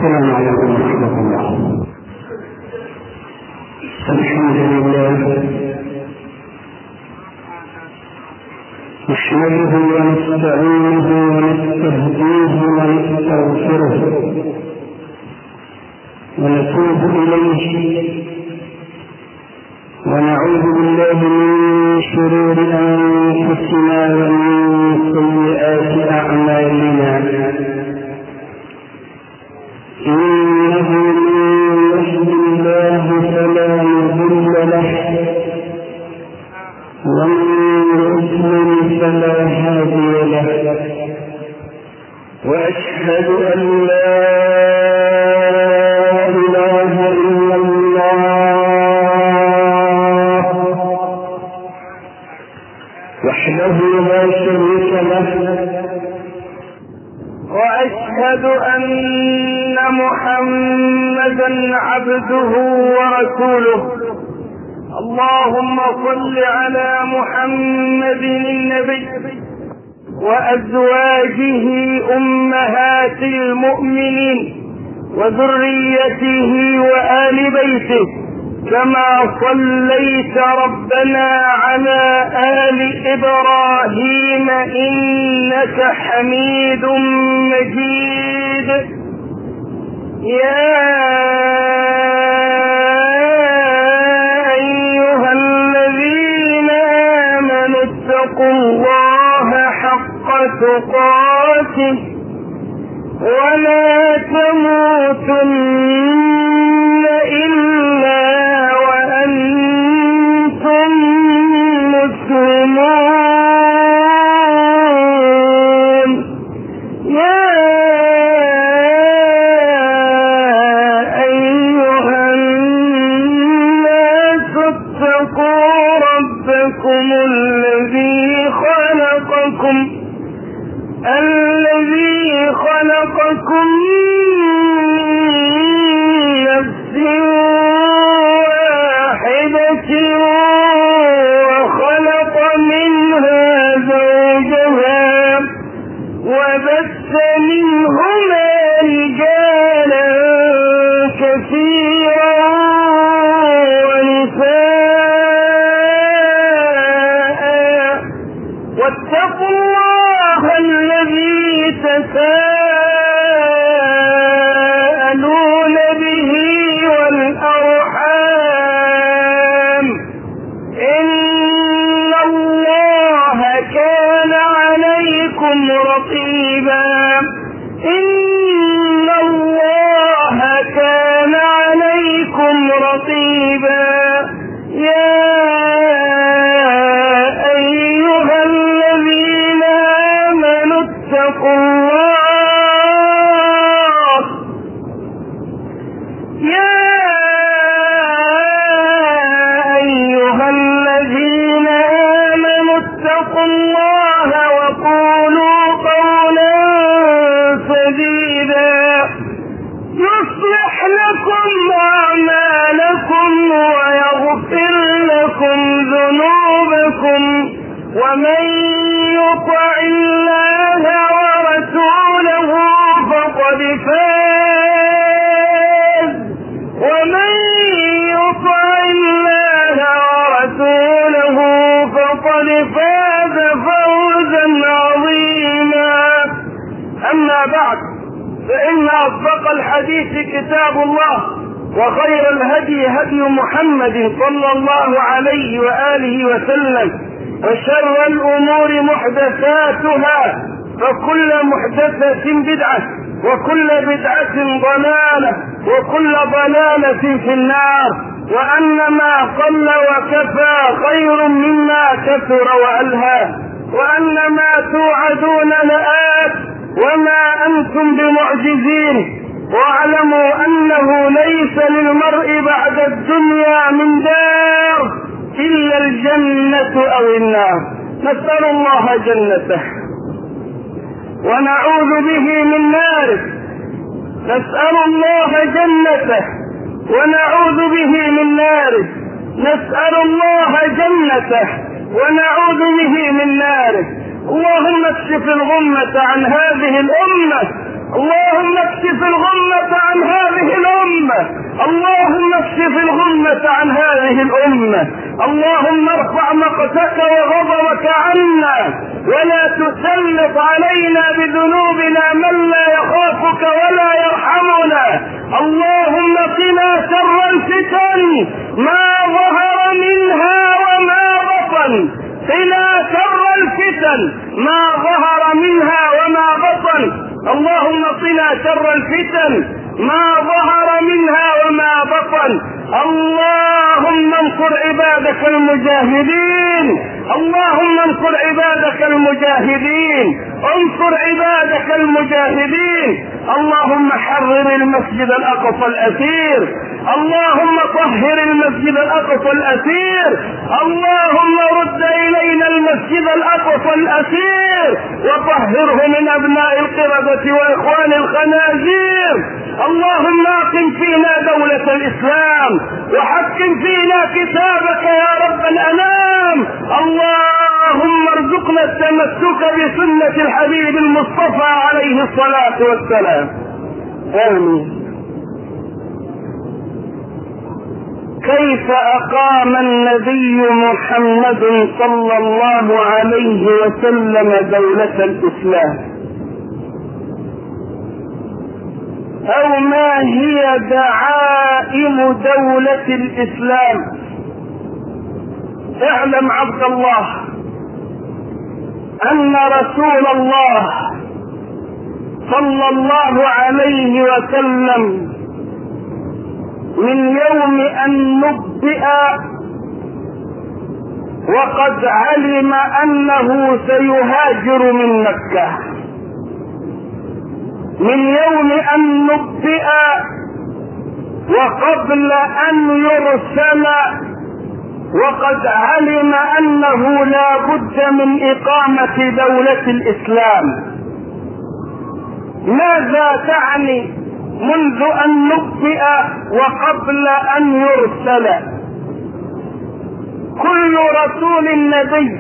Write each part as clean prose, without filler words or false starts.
السلام عليكم ورحمة الله. الحمد لله نحمده ونستعينه ونستهديه ونستغفره ونتوب إليه ونعوذ بالله من شرور أنفسنا ومن سيئات أعمالنا. إنه من يهد الله فلا مضل له ومن يضلل فلا هادي له، وأشهد أن لا إله إلا الله وحده لا شريك له، وأشهد أن محمدا عبده ورسوله. اللهم صل على محمد النبي وأزواجه أمهات المؤمنين وذريته وآل بيته كما صليت ربنا على آل إبراهيم إنك حميد مجيد. يا أيها الذين آمنوا اتقوا الله حق تقاته ولا تموتن إلا وأنتم مسلمون. يا أيها الناس اتقوا ربكم الذي خلقكم نفس واحدة وخلق منها زوجها وبث منهما رجالا كثيرا ونساء، واتقوا الله الذي تساءلون به والأرحام إن الله كان عليكم رقيبا. يا أيها الذين آمنوا اتقوا الله. يا أيها الذين آمنوا اتقوا الله وقولوا قولا سديدا يصلح لكم أعمالكم ويغفر لكم ذنوبكم، ومن يطع الله ورسوله فقد فاز. فوزا عظيما. أما بعد، فإن أصدق الحديث كتاب الله، وخير الهدي هدي محمد صلى الله عليه وآله وسلم، وشر الأمور محدثاتها، فكل محدثة بدعة، وكل بدعة ضلالة، وكل ضلالة في النار. وأن ما قل وكفى خير مما كثر وألهى، وأن ما توعدون لآت وما أنتم بمعجزين. واعلموا أنه ليس للمرء بعد الدنيا من دار إلا الجنة أو النار. نسأل الله جنته ونعوذ به من ناره. نسأل الله جنته ونعوذ به من ناره. نسأل الله جنته ونعوذ به من ناره. اللهم اكشف الغمة عن هذه الأمة اللهم اكشف الغمة عن هذه الأمة، اللهم اكشف الغمة عن هذه الأمة. اللهم ارفع مقتك وغضبك عنا، ولا تسلط علينا بذنوبنا من لا يخافك ولا يرحمنا. اللهم قنا شر الفتن ما ظهر منها وما بطن، قنا شر الفتن ما ظهر منها وما بطن. اللهم قنا شر الفتن ما ظهر منها وما بطن. اللهم انصر عبادك المجاهدين، اللهم انصر عبادك المجاهدين، انصر عبادك المجاهدين. اللهم حرر المسجد الأقصى الأثير، اللهم طهر المسجد الأقصى الأثير، اللهم رد إلينا المسجد الأقصى الأثير وطهره من أبناء القردة وإخوان الخنازير. اللهم أقم فينا دولة الإسلام وحكم فينا كتابك يا رب الأنام. اللهم ارزقنا التمسك بسنة الحبيب المصطفى عليه الصلاة والسلام. آمين. كيف أقام النبي محمد صلى الله عليه وسلم دولة الإسلام؟ أو ما هي دعائم دولة الإسلام؟ اعلم عبد الله أن رسول الله صلى الله عليه وسلم من يوم أن نبئ وقد علم أنه سيهاجر من مكة، من يوم أن نبئ وقبل أن يرسل وقد علم أنه لا بد من إقامة دولة الإسلام. ماذا تعني منذ أن نبئ وقبل أن يرسل؟ كل رسول نبي،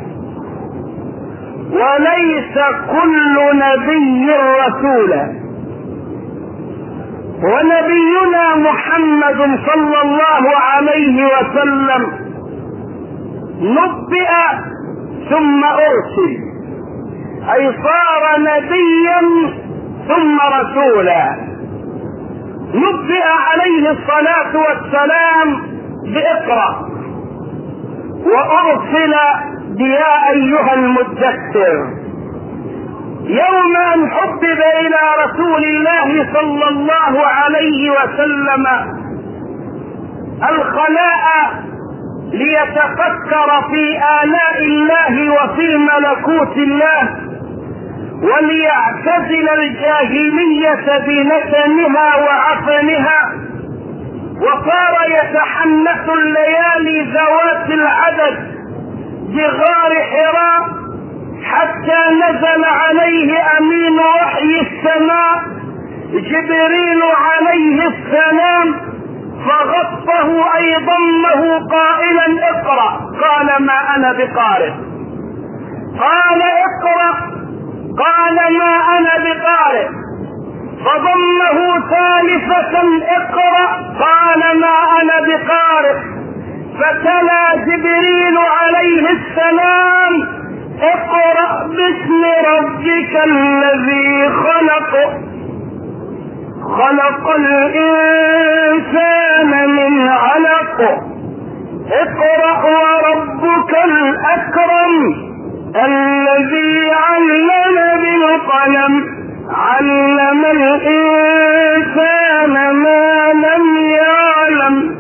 وليس كل نبي رسولا. ونبينا محمد صلى الله عليه وسلم نبئ ثم أرسل، أي صار نبيا ثم رسولا. نبئ عليه الصلاة والسلام بإقرأ، وأرسل بيا أيها المدثر. يوم أن حبب إلى رسول الله صلى الله عليه وسلم الخلاء ليتفكر في آلاء الله وفي ملكوت الله، وليعتزل الجاهلية بنتنها وعفنها، وصار يتحنث الليالي ذوات العدد بغار حراء حتى نزل عليه أمين وحي السماء جبريل عليه السلام فغطه أي ضمه قائلا اقرأ. قال ما أنا بقارئ. قال اقرأ. قال ما أنا بقارئ. فضمه ثالثة اقرأ. قال ما أنا بقارئ. فتلا جبريل عليه السلام اقرأ باسم ربك الذي خلق، خلق الإنسان من علق، اقرأ وربك الأكرم الذي علم بالقلم، علم الإنسان ما لم يعلم.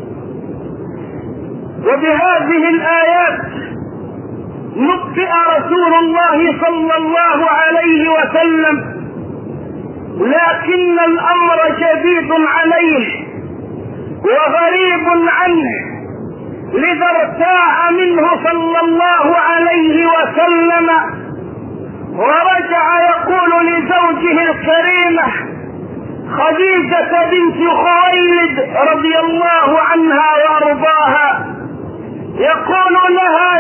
وبهذه الآيات نبئ رسول الله صلى الله عليه وسلم، لكن الأمر جديد عليه وغريب عنه، لذا ارتاع منه صلى الله عليه وسلم ورجع يقول لزوجه الكريمة خديجة بنت خويلد رضي الله عنها وارضاها، يقول لها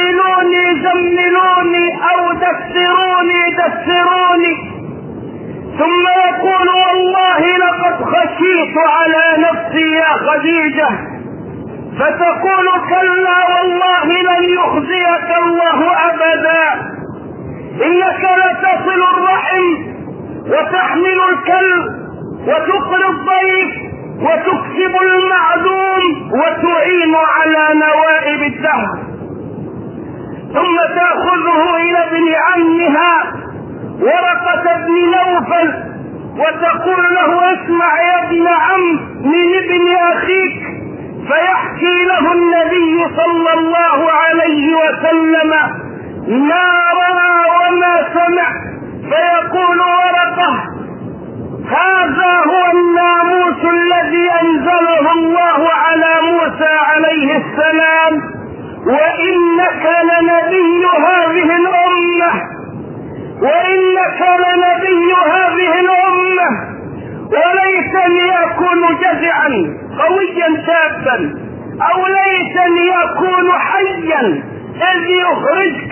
زملوني زملوني أو دثروني دثروني، ثم يقول والله لقد خشيت على نفسي يا خديجة، فتقول كلا والله لن يخزيك الله أبدا، إنك لتصل الرحم وتحمل الكلب وتقري الضيف وتكسب المعدوم وتعين على نوائب الدهر. ثم تأخذه إلى ابن عمها ورقة بن نوفل وتقول له اسمع يا ابن عم من ابن أخيك، فيحكي له النبي صلى الله عليه وسلم ما رأى وما سمع، فيقول ورقة هذا هو الناموس الذي أنزله الله على موسى عليه السلام، وإنك لنبي هذه الأمة، وإنك لنبي هذه الأمة، وليتني أكون جزعا قويا شابا، أو ليتني أكون حيا إذ يخرجك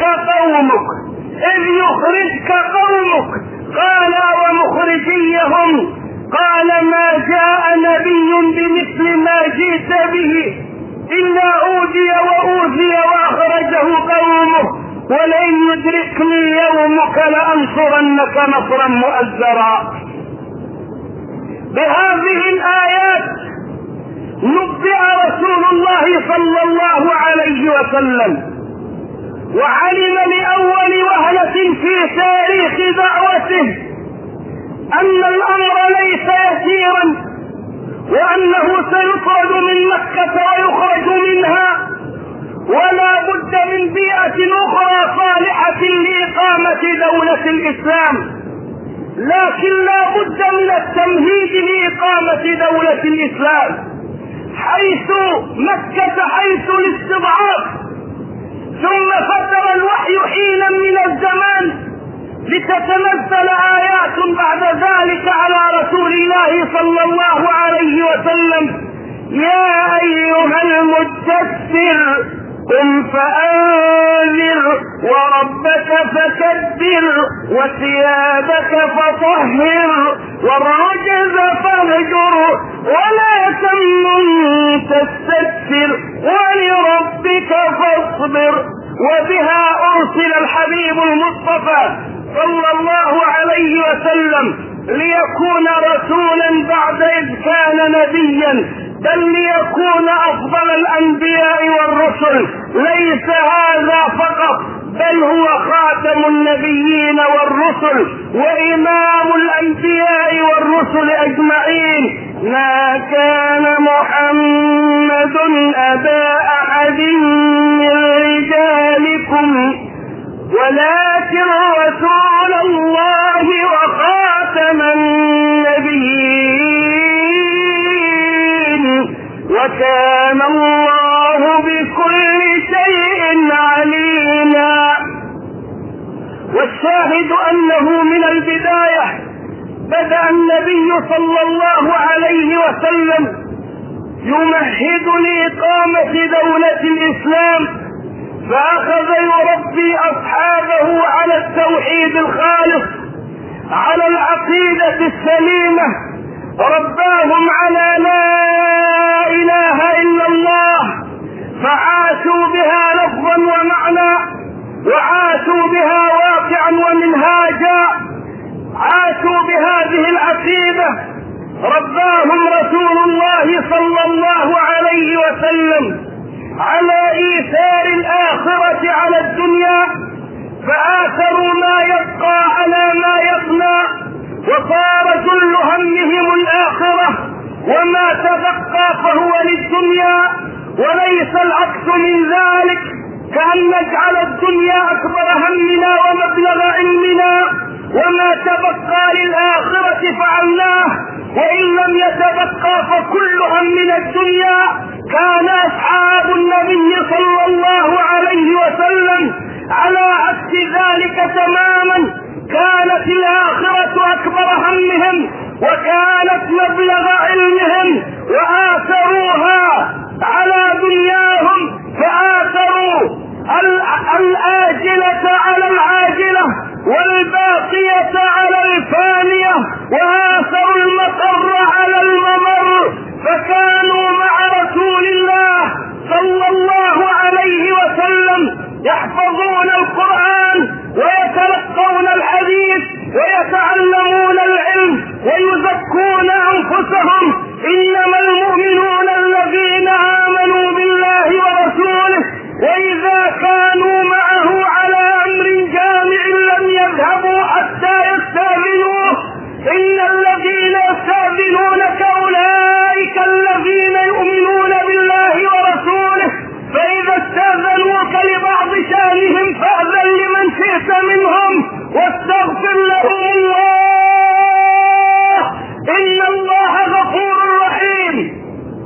قومك. قال ومخرجيهم؟ قال ما جاء نبي بمثل ما جئت به إلا أوذي وأوذي وأخرجه قومه، ولئن يدركني يومك لأنصرنك نصرا مؤزرا. بهذه الآيات نبئ رسول الله صلى الله عليه وسلم، وعلم لأول وهلة في تاريخ دعوته أن الأمر ليس يسيرا، وأنه سيطرد من مكة ويخرج منها، ولا بد من بيئة أخرى صالحة لإقامة دولة الإسلام، لكن لا بد من التمهيد لإقامة دولة الإسلام، حيث مكة حيث الاستضعاف. ثم فتر الوحي حينا من الزمان لتتنزل آيات بعد ذلك على رسول الله صلى الله عليه وسلم: يا أيها المدثر قم فأنذر وربك فكبر وثيابك فطهر والرجز فاهجر ولا تمنن تستكثر ولربك فاصبر. وبها أرسل الحبيب المصطفى صلى الله عليه وسلم ليكون رسولا بعد إذ كان نبيا، بل ليكون أفضل الأنبياء والرسل. ليس هذا فقط، بل هو خاتم النبيين والرسل وإمام الأنبياء والرسل أجمعين. ما كان محمد أبا أحد من رجالكم ولكن رسول الله وخاتم النبيين وكان الله بكل شيء عليما. والشاهد أنه من البداية بدأ النبي صلى الله عليه وسلم يمهد لإقامة دولة الإسلام، فأخذ يربي أصحابه على التوحيد الخالص، على العقيدة السليمة، رباهم على لا إله إلا الله، فعاشوا بها لفظا ومعنى، وعاشوا بها واقعا ومنهاجا، عاشوا بهذه العقيدة. رباهم رسول الله صلى الله عليه وسلم على إيثار الآخرة على الدنيا، فآثروا ما يبقى على ما يفنى، وصار كل همهم الآخرة، وما تبقى فهو للدنيا. وليس العكس من ذلك، كأن نجعل الدنيا أكبر همنا ومبلغ علمنا، وما تبقى للآخرة فعلناه، وإن لم يتبقى فكل همنا الدنيا. كان أصحاب النبي صلى الله عليه وسلم على عكس ذلك تماما، كانت الآخرة أكبر همهم وكانت مبلغ علمهم، وآثروها على دنياهم، فآثروا الآجلة على العاجلة والباقية على الفانية، يحفظون القرآن ويتلقون الحديث ويتعلمون العلم ويزكون أنفسهم. إنما المؤمنون الذين آمنوا بالله ورسوله وإذا كانوا معه على أمر جامع لم يذهبوا حتى يستأذنوه. إن الذين يستأذنونك أولئك الذين يؤمنون بالله ورسوله، فإذا استأذنوك لبعض شأنهم فأذن لمن شئت منهم واستغفر لهم الله، إن الله غفور رحيم.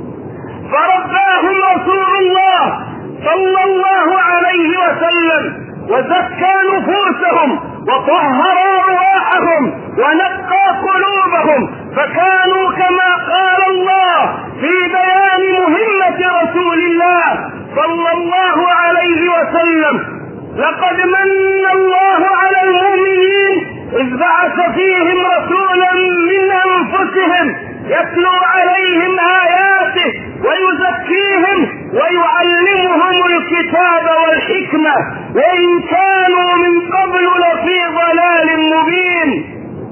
فرباهم رسول الله صلى الله عليه وسلم وزكى نفوسهم وطهر أرواحهم ونقى قلوبهم، فكانوا كما قال الله في بيان مهمة رسول الله صلى الله عليه وسلم: لقد من الله على المؤمنين إذ بعث فيهم رسولا من أنفسهم يتلو عليهم آياته ويزكيهم ويعلمهم الكتاب والحكمة وإن كانوا من قبل لفي ضلال مبين.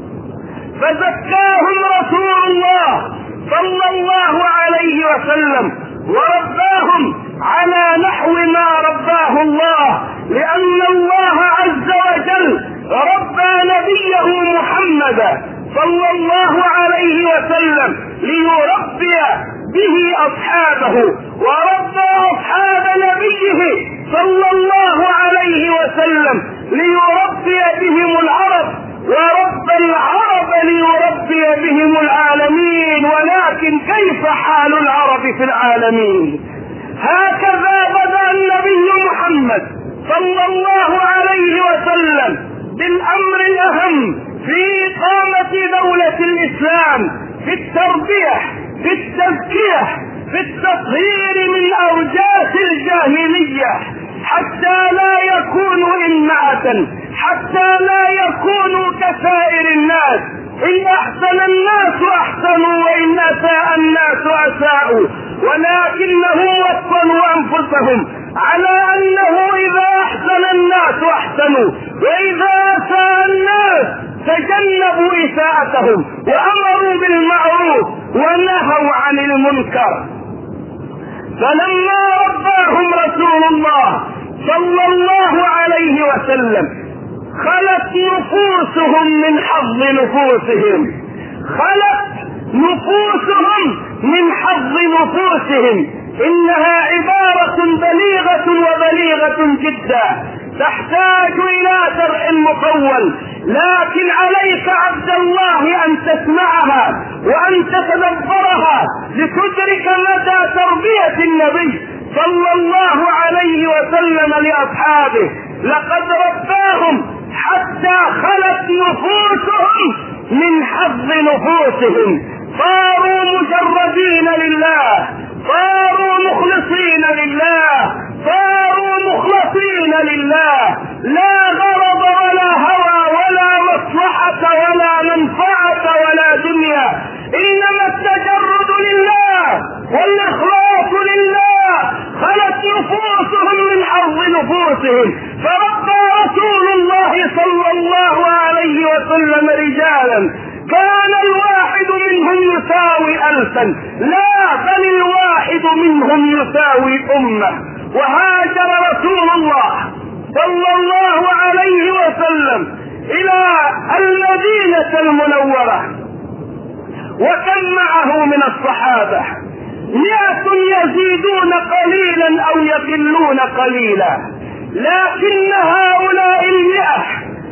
فزكاهم رسول الله صلى الله عليه وسلم ورباهم على نحو ما رباه الله، لأن الله عز وجل ربى نبيه محمدا صلى الله عليه وسلم ليربي به أصحابه، وربى أصحاب نبيه صلى الله عليه وسلم ليربي بهم العرب، وربى العرب ليربي بهم العالمين. ولكن كيف حال العرب في العالمين؟ هكذا بدأ النبي محمد صلى الله عليه وسلم بالأمر الأهم في إقامة دولة الإسلام، في التربية، في التزكية، في التطهير من أوجاس الجاهلية، حتى لا يكونوا إمعة، حتى لا يكونوا كسائر الناس. إن أحسن الناس أحسنوا وإن أساء الناس أساءوا، ولكنهم وطنوا أنفسهم على أنه إذا أحسن الناس أحسنوا وإذا أساء الناس تجنبوا إساءتهم وأمروا بالمعروف ونهوا عن المنكر. فلما رباهم رسول الله صلى الله عليه وسلم خلت نفوسهم من حظ نفوسهم، خلت نفوسهم من حظ نفوسهم. إنها عبارة بليغة وبليغة جدا تحتاج إلى شرح مطول، لكن عليك عبد الله أن تسمعها وأن تتدبرها لتدرك مدى تربية النبي صلى الله عليه وسلم لأصحابه. لقد رباهم حتى خلت نفوسهم من حظ نفوسهم، صاروا مجردين لله، صاروا مخلصين لله، صاروا مخلصين لله، لا غرض ولا هوى ولا مصلحة ولا منفعة ولا دنيا، إنما التجرد لله والإخلاص لله. خلت نفوسهم من حظ نفوسهم، فربى رسول الله صلى الله عليه وسلم رجالا كان الواحد منهم يساوي 1000، لا بل الواحد منهم يساوي أمة. وهاجر رسول الله صلى الله عليه وسلم إلى المدينة المنورة، وكم معه من الصحابة 100 يزيدون قليلا أو يقلون قليلا، لكن هؤلاء 100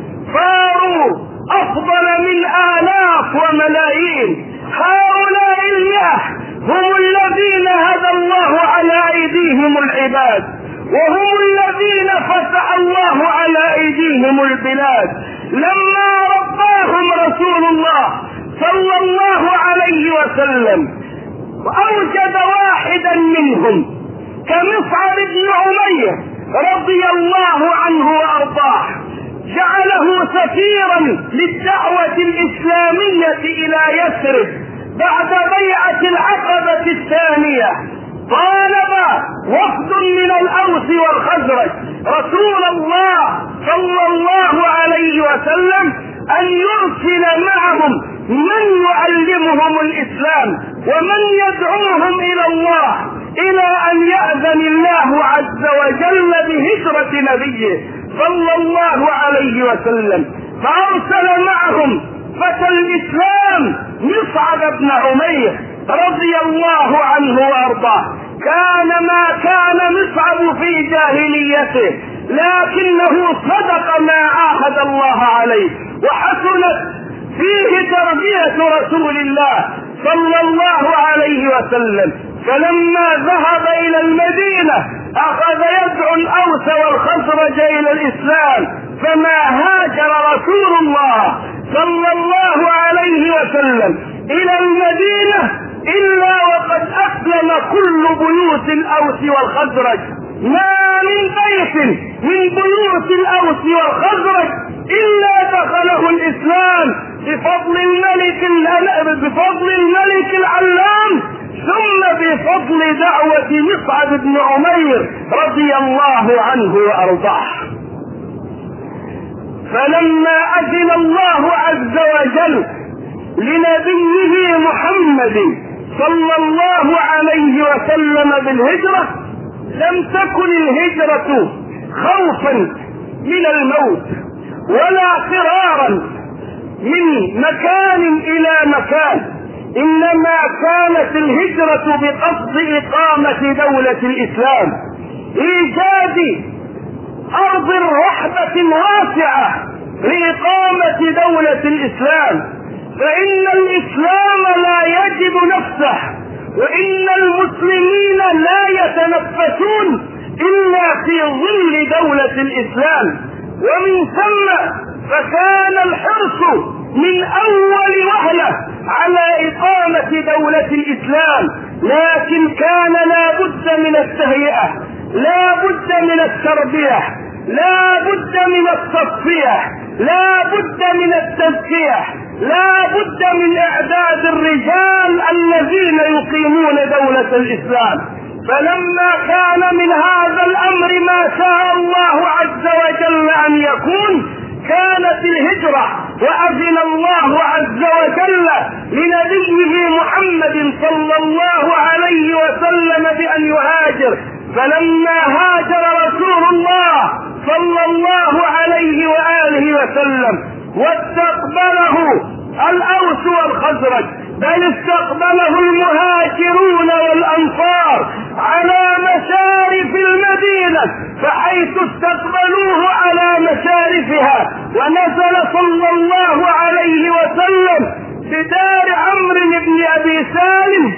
صاروا أفضل من آلاف وملايين. هؤلاء 100 هم الذين هدى الله على أيديهم العباد، وهم الذين فتح الله على أيديهم البلاد. لما رباهم رسول الله صلى الله عليه وسلم وأوجد واحدا منهم كمصعب بن عمير رضي الله عنه وأرضاه، جعله سفيرا للدعوة الإسلامية إلى يثرب بعد بيعة العقبة الثانية. طالب وفد من الأوس والخزرج رسول الله صلى الله عليه وسلم أن يرسل معهم من يعلمهم الإسلام ومن يدعوهم إلى الله، إلى أن يأذن الله عز وجل بهجرة نبيه صلى الله عليه وسلم. فأرسل معهم فتى الإسلام مصعب بن عمير رضي الله عنه وأرضاه. كان ما كان مصعب في جاهليته، لكنه صدق ما عاهد الله عليه، وحسنت فيه تربية رسول الله صلى الله عليه وسلم. فلما ذهب إلى المدينة أخذ يدعو الأوس والخزرج إلى الإسلام، فما هاجر رسول الله صلى الله عليه وسلم إلى المدينة إلا وقد أسلم كل بيوت الأوس والخزرج. ما من بيت من بيوت الأوس والخزرج إلا دخله الإسلام بفضل الملك العلام، ثم بفضل دعوة مصعب بن عمير رضي الله عنه وأرضاه. فلما أذن الله عز وجل لنبيه محمد صلى الله عليه وسلم بالهجرة، لم تكن الهجرة خوفا من الموت ولا فرارا من مكان إلى مكان، إنما كانت الهجرة بقصد إقامة دولة الإسلام، إيجاد أرض رحبة واسعة لإقامة دولة الإسلام. فإن الإسلام لا يجد نفسه، وإن المسلمين لا يتنفسون إلا في ظل دولة الإسلام. ومن ثم فكان الحرص من أول وهلة على إقامة دولة الإسلام، لكن كان لا بد من التهيئة، لا بد من التربية، لا بد من التصفية، لا بد من التزكية، لا بد من إعداد الرجال الذين يقيمون دولة الإسلام. فلما كان من هذا الأمر ما شاء الله عز وجل أن يكون، كانت الهجرة، وأذن الله عز وجل لنبيه محمد صلى الله عليه وسلم بأن يهاجر. فلما هاجر رسول الله صلى الله عليه وآله وسلم واستقبله الأوس والخزرج، بل استقبله المهاجرون والأنصار على مشارف المدينة، فحيث استقبلوه على مشارفها، ونزل صلى الله عليه وسلم بدار عمرو بن أبي سالم.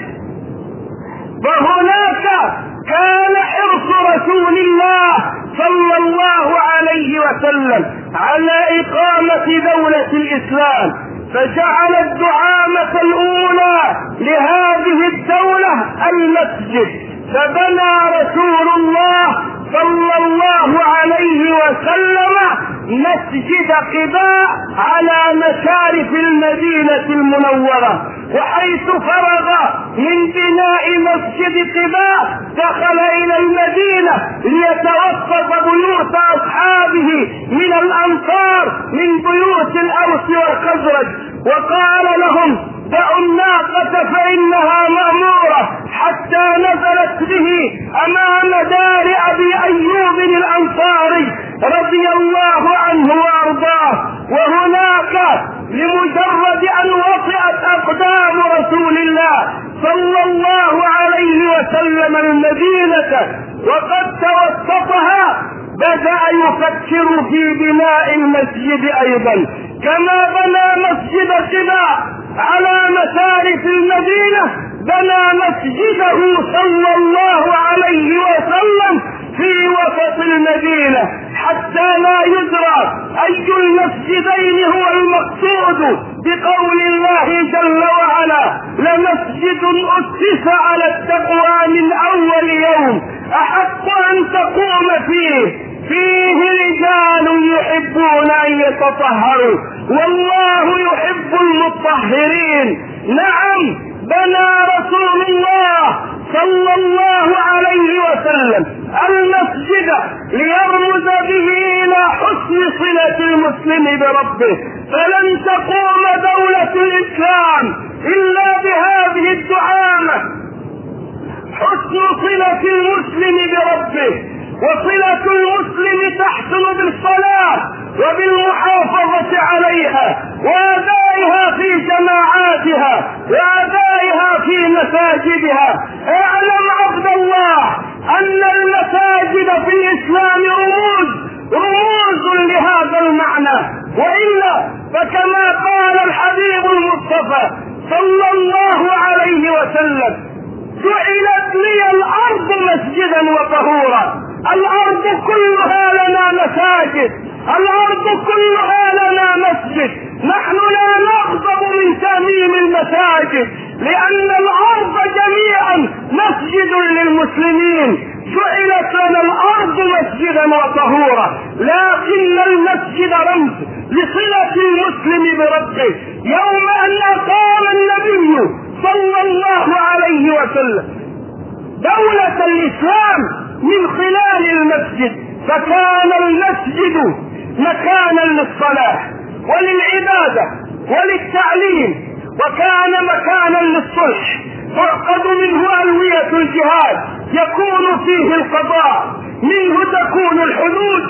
فهناك كان حرص رسول الله صلى الله عليه وسلم على إقامة دولة الإسلام، فجعل الدعامة الأولى لهذه الدولة المسجد. فبنى رسول الله صلى الله عليه وسلم مسجد قباء على مشارف المدينة المنورة، وحيث فرغ من بناء مسجد قباء دخل إلى المدينة ليتوسط بيوت أصحابه من الأنصار من بيوت الأوس والخزرج، وقال لهم: دعوا الناقة فإنها مأمورة، حتى نزلت به أمام دار أبي أيوب الأنصاري رضي الله عنه وأرضاه. وهناك لمجرد أن وطئت أقدام رسول الله صلى الله عليه وسلم المدينة وقد توسطها، بدأ يفكر في بناء المسجد أيضا، كما بنى مسجد قباء على مشارف المدينة، بنى مسجده صلى الله عليه وسلم في وسط المدينة، حتى لا يدرى أي المسجدين هو المقصود، بقول الله جل وعلا: لمسجد أسس على التقوى من أول يوم أحق أن تقوم فيه رجال يحبون أن يتطهروا والله يحب المطهرين. نعم، بنى رسول الله صلى الله عليه وسلم المسجد ليرمز به إلى حسن صلة المسلم بربه، فلن تقوم دولة الإسلام إلا بهذه الدعامة: حسن صلة المسلم بربه، وصلة المسلم تحصل بالصلاة وبالمحافظة عليها وأدائها في جماعاتها وأدائها في مساجدها. اعلم عبد الله أن المساجد في الإسلام رموز لهذا المعنى، وإلا فكما قال الحبيب المصطفى صلى الله عليه وسلم: جعلت لي الأرض مسجدا وطهورا. الأرض كلها لنا مساجد، الأرض كلها لنا مسجد. نحن لا نغضب من تأميم المساجد، لأن الأرض جميعا مسجد للمسلمين. جعلت لنا الأرض مسجدا وطهورا، لكن المسجد رمز لصلة المسلم بربه. يوم أن أقام النبي صلى الله عليه وسلم دولة الإسلام من خلال المسجد، فكان المسجد مكانا للصلاة وللعبادة وللتعليم، وكان مكانا للصلح، تعقد منه ألوية الجهاد، يكون فيه القضاء، منه تكون الحدود،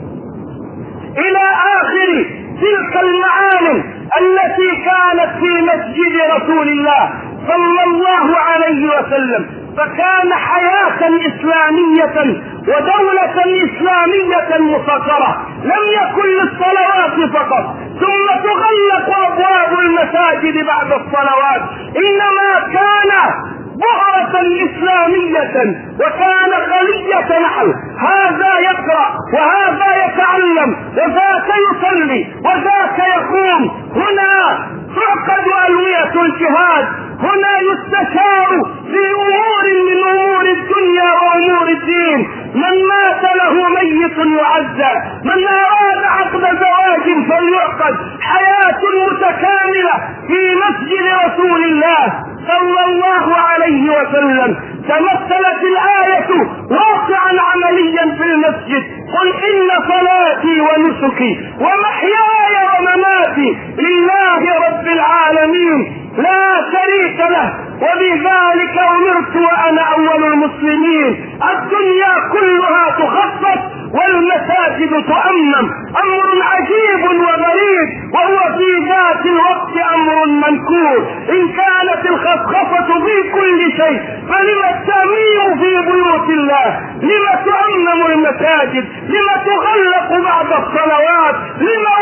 إلى آخر تلك المعالم التي كانت في مسجد رسول الله صلى الله عليه وسلم. فكان حياة إسلامية ودولة إسلامية مفكرة، لم يكن للصلوات فقط ثم تغلق أبواب المساجد بعد الصلوات، إنما كان بؤرة إسلامية وكان خلية نحل، هذا يقرأ وهذا يتعلم وذاك يصلي وذاك يقوم. هنا تعقد ألوية الجهاد، هنا يستشار في أمور من أمور الدنيا وأمور الدين. من مات له ميت يعزى، من أراد عقد زواج فليعقد. حياة متكاملة في مسجد رسول الله صلى الله عليه وسلم. تمثلت الآية واقعا عمليا في المسجد: قل إن صلاتي ونسكي ومحياي ومماتي لله رب العالمين لا شريك له وبذلك أمرت وأنا أول المسلمين. الدنيا كلها تخصص والمساجد تؤمن، أمر عجيب وغريب، وهو في ذات الوقت أمر منكور. إن كانت الخصخصة في كل شيء فلما التأمين في بيوت الله؟ لما تؤمن المساجد؟ لما تغلق بعد الصلوات؟ لما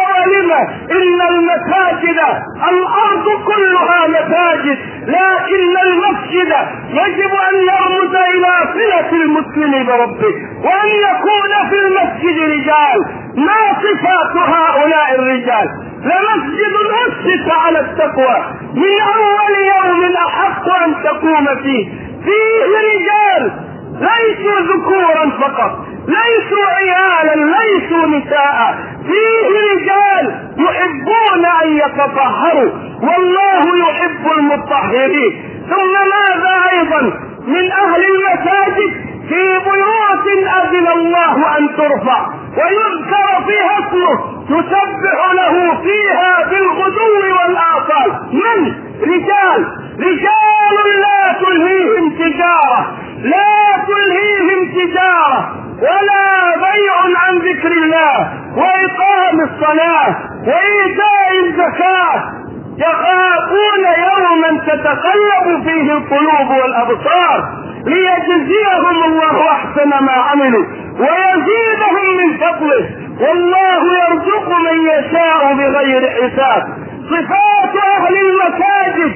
إن المساجد الأرض كلها مساجد، لكن المسجد يجب أن يرمز إلى صلة المسلم بربه، وأن يكون في المسجد رجال. ما صفات هؤلاء الرجال؟ لمسجد أسس على التقوى، من أول يوم أحق أن تقوم فيه رجال ليسوا ذكورا فقط، ليسوا عيالا، ليسوا نساء، فيه رجال يحبون أن يتطهروا، والله يحب المطهرين. ثم ماذا أيضا من أهل المساجد؟ في بيوت أذن الله أن ترفع ويذكر فيها اسمه، تسبح له فيها بالغدو والآصال. من؟ رجال لا تلهيهم تجارة ولا بيع عن ذكر الله وإقام الصلاة وإيتاء الزكاة، يخافون يوما تتقلب فيه القلوب والأبصار، ليجزيهم الله أحسن ما عملوا ويزيدهم من فضله، والله يرزق من يشاء بغير حساب. صفات أهل المساجد: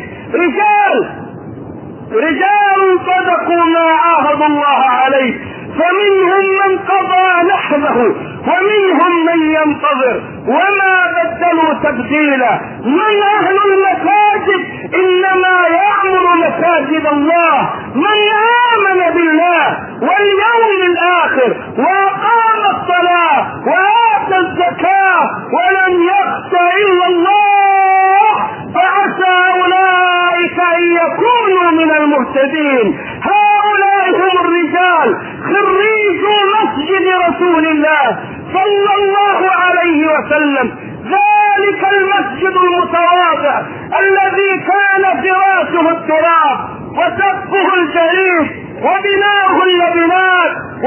رجال صدقوا ما عاهدوا الله عليه، فمنهم من قضى نحبه ومنهم من ينتظر وما بدلوا تبديلا. من أهل المساجد؟ إنما يعمر مساجد الله من آمن بالله واليوم الآخر وأقام الصلاة وآتى الزكاة ولم يخش إلا الله، فعسى أولئك أن أن يكونوا من المهتدين. هؤلاء هم الرجال خريجو مسجد رسول الله صلى الله عليه وسلم، ذلك المسجد المتواضع الذي كان فراشه التراب وسقفه الجريد وبناؤه اللبنات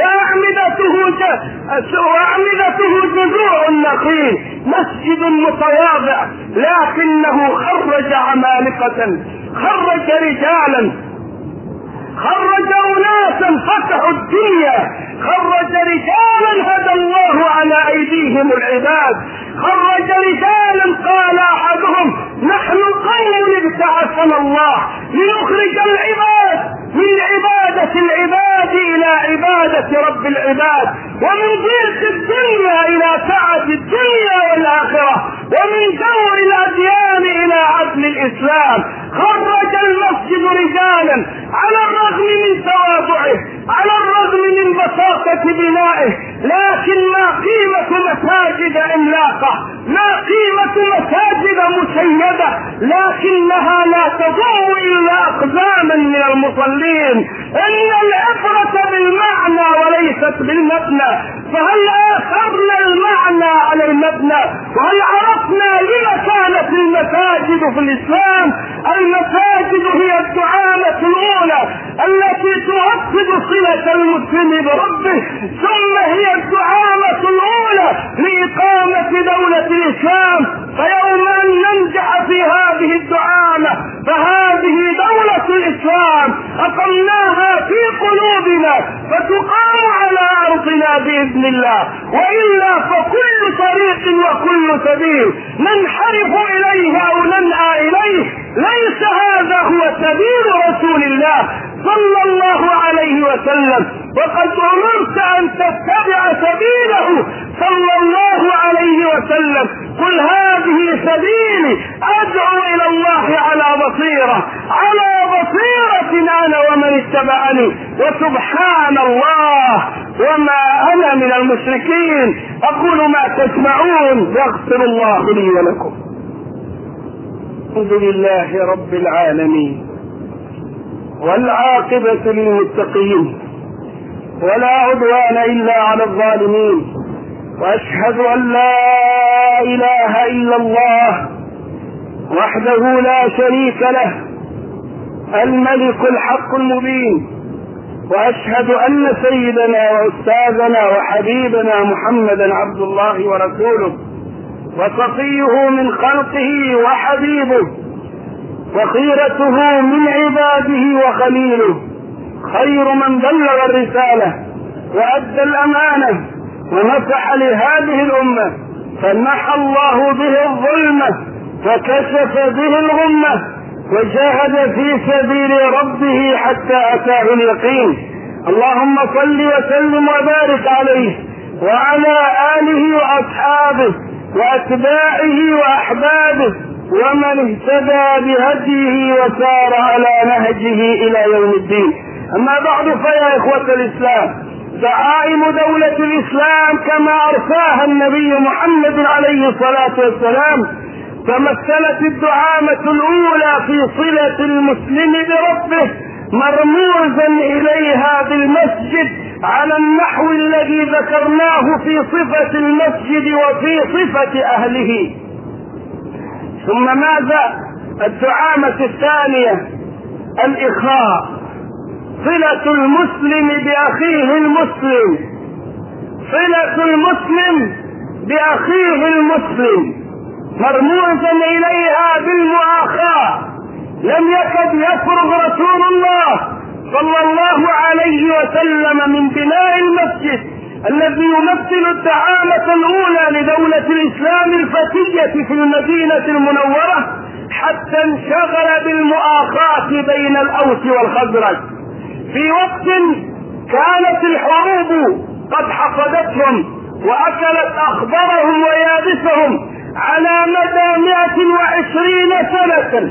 وأعمدته جذوع النخيل، مسجد متواضع، لكنه خرج عمالقة، خرج رجالا، خرج أناسا فتحوا الدنيا، خرج رجالا هدى الله على أيديهم العباد، خرج رجالا قال أحدهم نحن قوم ابتعثنا الله لنخرج العباد من عبادة العباد إلى عبادة رب العباد، ومن ضيق الدنيا إلى سعة الدنيا والآخرة، ومن دور الأديان إلى عدل الإسلام. خرج المسجد رجالا على الرغم من تواضعه، على الرغم من بساطة بنائه، لكن ما قيمة مساجد عملاقة، ما قيمة مساجد مسيدة، لكنها لا تضم إلا أقداما من المصلين. إن العبرة بالمعنى وليست بالمبنى، فهل آثرنا المعنى على المبنى؟ وهل عرفنا لما كانت المساجد في الإسلام؟ المساجد هي الدعامة الأولى التي توحد صلة المسلم بربه، ثم هي الدعامة الأولى لإقامة دولة الإسلام. فيوم أن ننجح في هذه الدعامة فهذه دولة الإسلام أقمناها في قلوبنا فتقام على أرضنا بإذن الله، وإلا فكل طريق وكل سبيل ننحرف إليه أو ننأى إليه ليس هذا هو سبيل رسول الله صلى الله عليه وسلم. وقد أمرت أن تتبع سبيله صلى الله عليه وسلم. قل هذه سبيلي أدعو إلى الله على بصيرة أنا ومن اتبعني وسبحان الله وما أنا من المشركين. أقول ما تسمعون واغفر الله لي ولكم. الحمد لله رب العالمين والعاقبة للمتقين ولا عدوان إلا على الظالمين، وأشهد أن لا إله إلا الله وحده لا شريك له الملك الحق المبين، وأشهد أن سيدنا وأستاذنا وحبيبنا محمدا عبد الله ورسوله وصفيه من خلقه وحبيبه وخيرته من عباده وخليله، خير من بلغ الرسالة وأدى الأمانة ونصح لهذه الأمة، فمحى الله به الظلمة وكشف به الغمة وجاهد في سبيل ربه حتى أتاه اليقين. اللهم صل وسلم وبارك عليه وعلى آله وأصحابه وأتباعه وأحبابه ومن اهتدى بهديه وسار على نهجه إلى يوم الدين. أما بعد، فيا إخوة الإسلام، دعائم دولة الإسلام كما أرساها النبي محمد عليه الصلاة والسلام تمثلت الدعامة الأولى في صلة المسلم بربه مرموزا إليها بالمسجد على النحو الذي ذكرناه في صفة المسجد وفي صفة أهله. ثم ماذا؟ الدعامة الثانية الإخاء، صلة المسلم بأخيه المسلم، صلة المسلم بأخيه المسلم مرموزا إليها بالمؤاخاة. لم يكد يفرغ رسول الله صلى الله عليه وسلم من بناء المسجد الذي يمثل الدعامة الأولى لدولة الإسلام الفتية في المدينة المنورة حتى انشغل بالمؤاخاة بين الأوس والخزرج في وقت كانت الحروب قد حصدتهم وأكلت أخضرهم ويابسهم على مدى 120 سنة،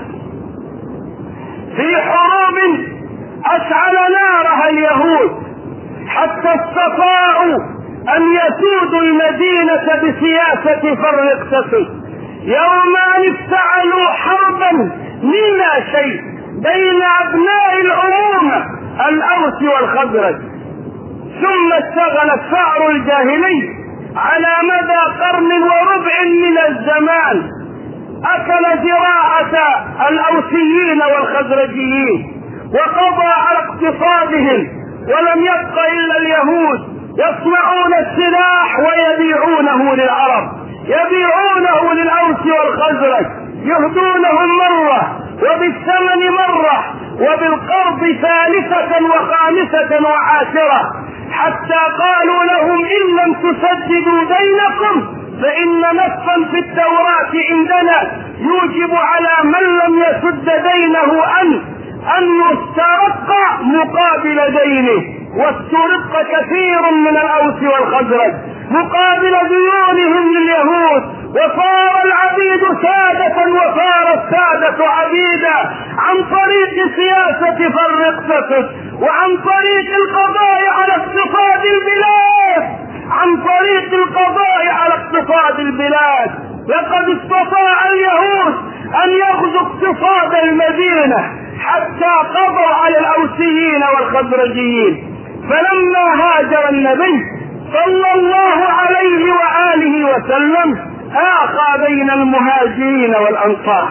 في حروب أشعل نارها اليهود حتى استطاعوا أن يسودوا المدينة بسياسة فرق تقي. يوم أن افتعلوا حربا من لا شيء بين أبناء الأمومة الأوس والخزرج. ثم اشتغل الشعر الجاهلي على مدى قرن وربع من الزمان، أكل زراعة الأوسيين والخزرجيين وقضى على اقتصادهم، ولم يبق إلا اليهود يصنعون السلاح ويبيعونه للعرب، يبيعونه للأوس والخزرج، يهدونهم مرة وبالثمن مرة وبالقرض ثالثة وخامسة وعاشرة، حتى قالوا لهم إن لم تسددوا دينكم فإن نصا في التوراة عندنا يوجب على من لم يسد دينه أن يسترق مقابل دينه. واسترق كثير من الأوس والخزرج مقابل ديونهم لليهود، وصار العبيد سادة وصار السادة عبيدا عن طريق سياسة فرق تفت، وعن طريق القضاء على اقتصاد البلاد، عن طريق القضاء على اقتصاد البلاد. لقد استطاع اليهود أن يغزوا اقتصاد المدينة حتى قضوا على الأوسيين والخزرجيين. فلما هاجر النبي صلى الله عليه وآله وسلم آخى بين المهاجرين والأنصار،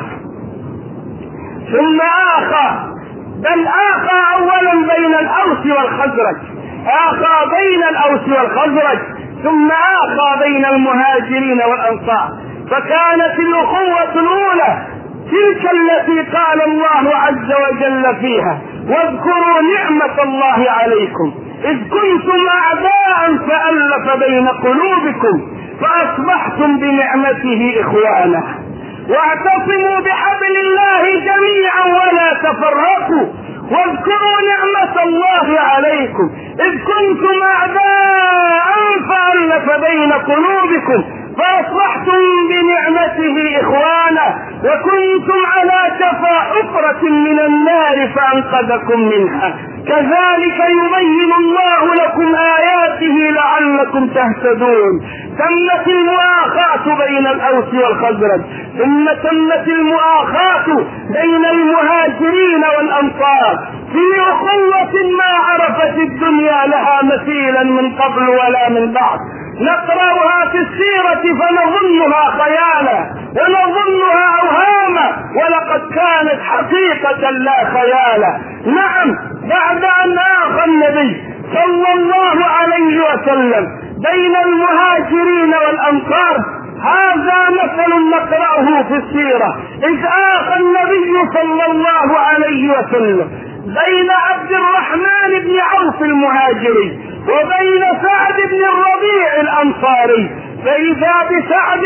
ثم بل آخى أولا بين الأوس والخزرج، آخى بين الأوس والخزرج ثم آخى بين المهاجرين والأنصار. فكانت الأخوة الأولى تلك التي قال الله عز وجل فيها: واذكروا نعمة الله عليكم إذ كنتم أعداء فألف بين قلوبكم فأصبحتم بنعمته إخوانا، واعتصموا بحبل الله جميعا ولا تفرقوا، واذكروا نعمة الله عليكم إذ كنتم أعداء فألف بين قلوبكم فأصبحتم بنعمته إخوانا، وكنتم على شفا حفرة من النار فأنقذكم منها، كذلك يبين الله لكم آياته لعلكم تهتدون. تمت المؤاخاة بين الأوس والخزرج، ثم تمت المؤاخاة بين المهاجرين والأنصار في أخوة ما عرفت الدنيا لها مثيلا من قبل ولا من بعد. نقرأها في السيرة فنظنها خيالا ونظنها أوهاما، ولقد كانت حقيقة لا خيالا. نعم، بعد أن آخى النبي صلى الله عليه وسلم بين المهاجرين والأنصار، هذا مثل نقرأه في السيرة، إذ آخى النبي صلى الله عليه وسلم بين عبد الرحمن بن عوف المهاجري وبين سعد بن الربيع الأنصاري، فإذا بسعد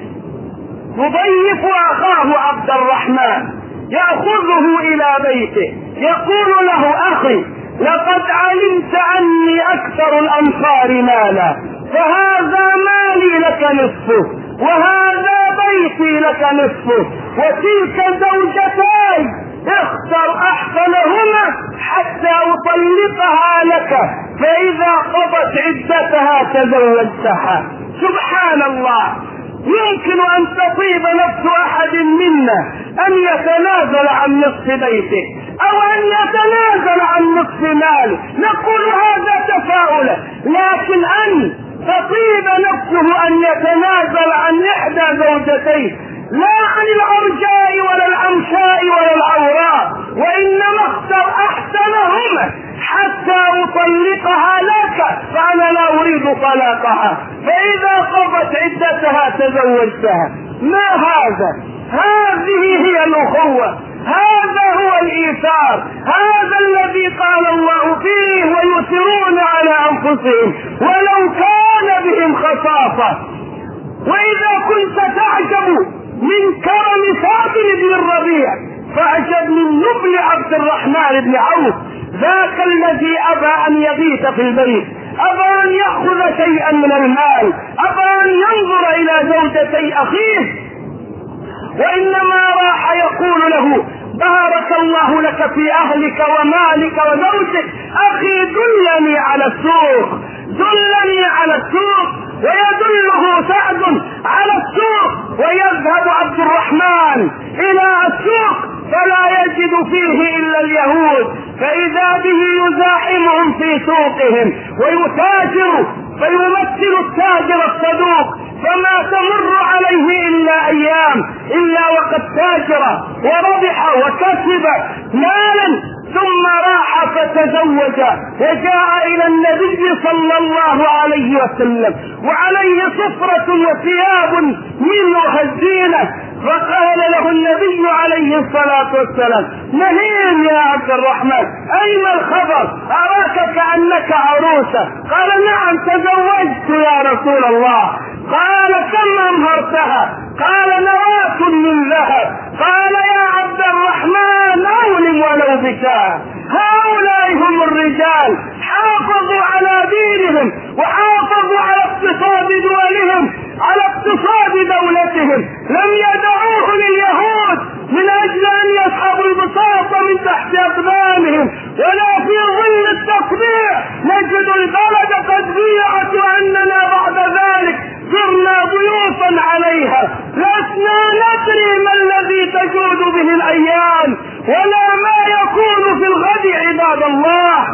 يضيف أخاه عبد الرحمن يأخذه إلى بيته يقول له: أخي، لقد علمت أني أكثر الأنصار مالا، فهذا مالي لك نصفه وهذا بيتي لك نصفه، وتلك زوجتاي اختر أحسنهما حتى أطلقها لك، فإذا قضت عدتها تزوجتها. سبحان الله، يمكن أن تطيب نفس أحد منا أن يتنازل عن نصف بيته أو أن يتنازل عن نصف ماله، نقول هذا تفاؤل، لكن أن تطيب نفسه أن يتنازل عن إحدى زوجتيه، لا عن العرجاء ولا العمشاء ولا العوراء، وإنما اختر أحسنهما حتى أطلقها لك، فأنا لا أريد طلاقها، فإذا قضت عدتها تزوجتها. ما هذا؟ هذه هي الأخوة، هذا هو الإيثار، هذا الذي قال الله فيه: ويؤثرون على أنفسهم ولو كان بهم خصاصة. وإذا كنت تعجب من كرم سعد بن الربيع فأعجب من نبل عبد الرحمن بن عوف، ذاك الذي أبى أن يبيت في البيت، أبى أن يأخذ شيئا من المال، أبى أن ينظر إلى زوجتي أخيه، وإنما راح يقول له: بارك الله لك في أهلك ومالك وزوجك، أخي دلني على السوق، دلني على السوق. ويدله سعد على السوق، ويذهب عبد الرحمن إلى السوق فلا يجد فيه إلا اليهود، فإذا به يزاحمهم في سوقهم ويتاجر فيمثل التاجر الصدوق، فما تمر عليه إلا أيام إلا وقد تاجر وربح وكسب مالا، ثم راح فتزوج وجاء إلى النبي صلى الله عليه وسلم وعليه صفرة وثياب منها الزينة، فقال له النبي عليه الصلاة والسلام: مهين يا عبد الرحمن، أين الخبر؟ أراك كأنك عروسة. قال: نعم تزوجت يا رسول الله. قال: كم أمهرتها؟ قال: نواة من ذهب. قال: يا عبد الرحمن أولم ولو بشاة. هؤلاء هم الرجال، حافظوا على دينهم وحافظوا على اقتصاد دولهم، على اقتصاد دولتهم، لم يدعوه لليهود من أجل أن يسحبوا البساط من تحت أقدامهم، ولا في ظل التطبيع نجد البلد قد بيعت وأننا بعد ذلك صرنا ضيوفا عليها، لسنا ندري ما الذي تجود به الأيام ولا ما يكون في الغد عباد الله،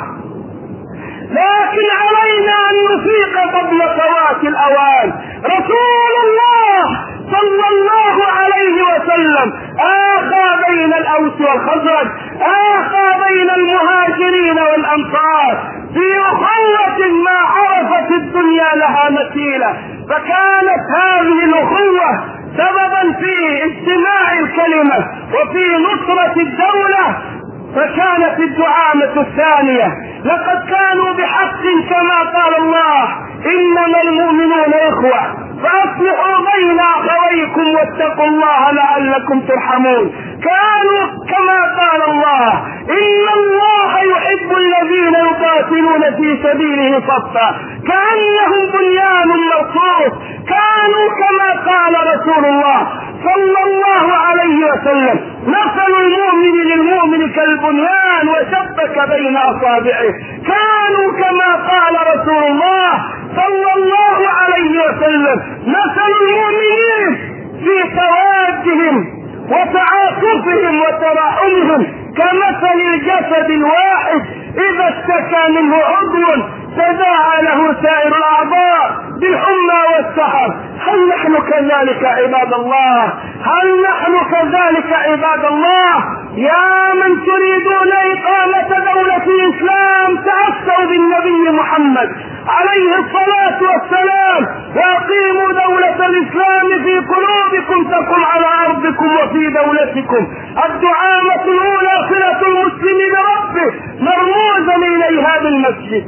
لكن علينا أن نفيق قبل فوات الأوان. رسول الله صلى الله عليه وسلم آخى بين الأوس والخزرج، آخى بين المهاجرين والأنصار في أخوة ما عرفت الدنيا لها مثيلة، فكانت هذه الأخوة سببا في اجتماع الكلمة وفي نصرة الدولة. فكانت الدعامة الثانية: لقد كانوا بحق كما قال الله: إنما المؤمنون إخوة فأصلحوا بين أخويكم واتقوا الله لعلكم ترحمون. كانوا كما قال الله: إن الله يحب الذين يقاتلون في سبيله صفا كأنهم بنيان مرصوص. كانوا كما قال رسول الله صلى الله عليه وسلم: مثل المؤمن للمؤمن كالبنيان وشبك بين أصابعه. كانوا كما قال رسول الله صلى الله عليه وسلم: مثل المؤمنين في توادهم وتعاطفهم وتراحمهم كمثل الجسد الواحد إذا اشتكى منه عضو تداعى له سائر الأعضاء بالحمى والسحر. هل نحن كذلك عباد الله؟ هل نحن كذلك عباد الله؟ يا من تريدون إقامة دولة الإسلام تأسوا بالنبي محمد عليه الصلاة والسلام، وأقيموا دولة الإسلام في قلوبكم تقم على أرضكم وفي دولتكم. الدعامة الأولى صلة المسلم بربه مرموزا إليها بالمسجد،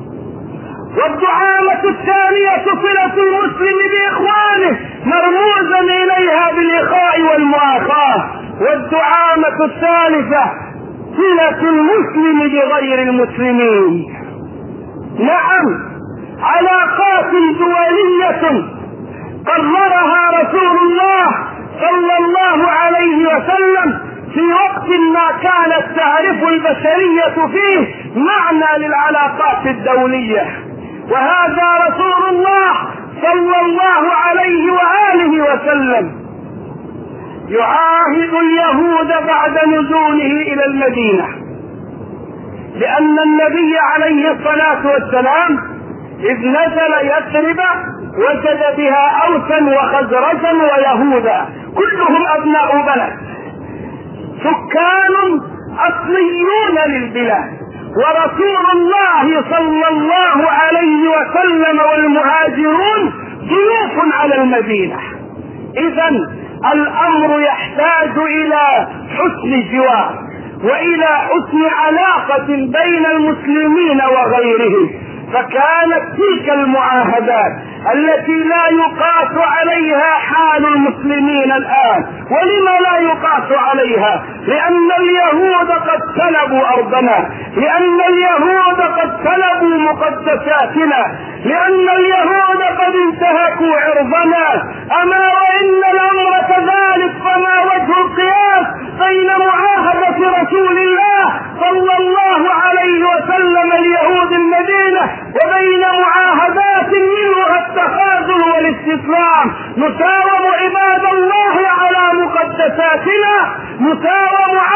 والدعامة الثانية صلة المسلم بإخوانه مرموزا إليها بالإخاء والمؤاخاة، والدعامة الثالثة صلة المسلم بغير المسلمين. نعم، علاقات دولية قررها رسول الله صلى الله عليه وسلم في وقت ما كانت تعرف البشرية فيه معنى للعلاقات الدولية، وهذا رسول الله صلى الله عليه وآله وسلم يعاهد اليهود بعد نزوله إلى المدينة، لأن النبي عليه الصلاة والسلام إذ نزل يثرب وجد بها أوسا وخزرجا ويهودا كلهم أبناء بلد، سكان أصليون للبلاد، ورسول الله صلى الله عليه وسلم والمهاجرون ضيوف على المدينة. إذن الأمر يحتاج إلى حسن جوار وإلى حسن علاقة بين المسلمين وغيرهم، فكانت تلك المعاهدات التي لا يقاس عليها حال المسلمين الآن. ولما لا يقاس عليها؟ لأن اليهود قد سلبوا أرضنا، لأن اليهود قد سلبوا مقدساتنا، لأن اليهود قد انتهكوا عرضنا. أما وإن الأمر كذلك فما وجه القياس بين معاهدة رسول الله صلى الله عليه وسلم اليهود المدينة وبين معاهدات منها التخاذل والاستسلام؟ نساوم عباد الله على مقدساتنا، نساوم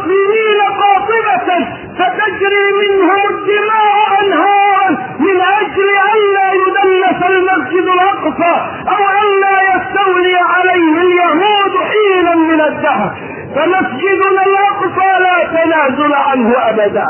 المسلمين قاطبة ستجري منهم الدماء أنهارا من أجل ألا يدنس المسجد الأقصى أو ألا يستولي عليه اليهود حينا من الدهر. فمسجدنا الأقصى لا تنازل عنه أبدا.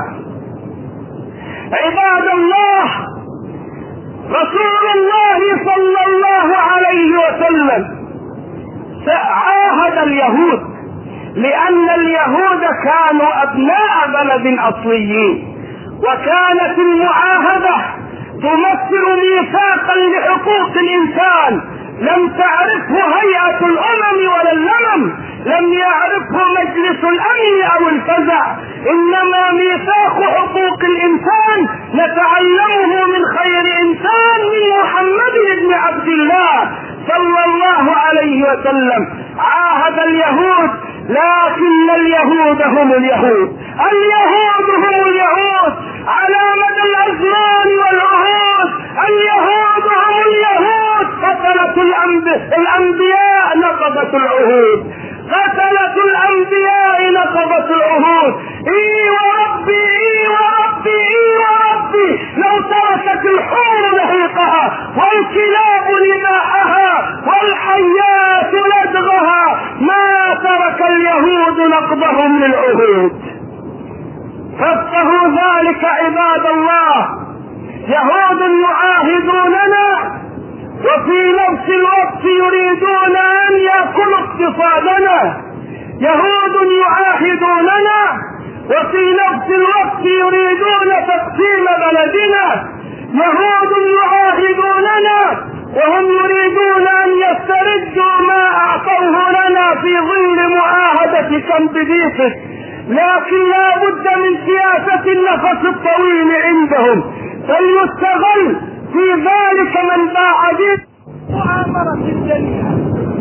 عباد الله، رسول الله صلى الله عليه وسلم عاهد اليهود، لأن اليهود كانوا أبناء بلد أصليين، وكانت المعاهدة تمثل ميثاقا لحقوق الإنسان لم تعرفه هيئة الأمم ولا اللمم، لم يعرفه مجلس الأمن أو الفزع، إنما ميثاق حقوق الإنسان نتعلمه من خير إنسان، من محمد بن عبد الله صلى الله عليه وسلم. عاهد اليهود، لكن اليهود هم اليهود، اليهود هم اليهود على مدى الأزمان والعهود، اليهود هم اليهود. قتلة الأنبياء نقضت العهود، قتلة الأنبياء نقضت العهود. إي وربي، إي وربي، إي وربي، لو تركت الحور نهيقها والكلاب نباحها والحيات لدغها ما ترك اليهود نقضهم للعهود. فافقهوا ذلك عباد الله. يهود يعاهدوننا وفي نفس الوقت يريدون أن يأكلوا اقتصادنا. يهود يعاهدوننا وفي نفس الوقت يريدون تقسيم بلدنا. يهود يعاهدوننا وهم يريدون أن يستردوا ما أعطوه لنا في ظل معاهدة كامب ديفيد. لكن لا بد من سياسة النفس الطويل عندهم، فليستغل في ذلك من باع دين مؤامرة جديدة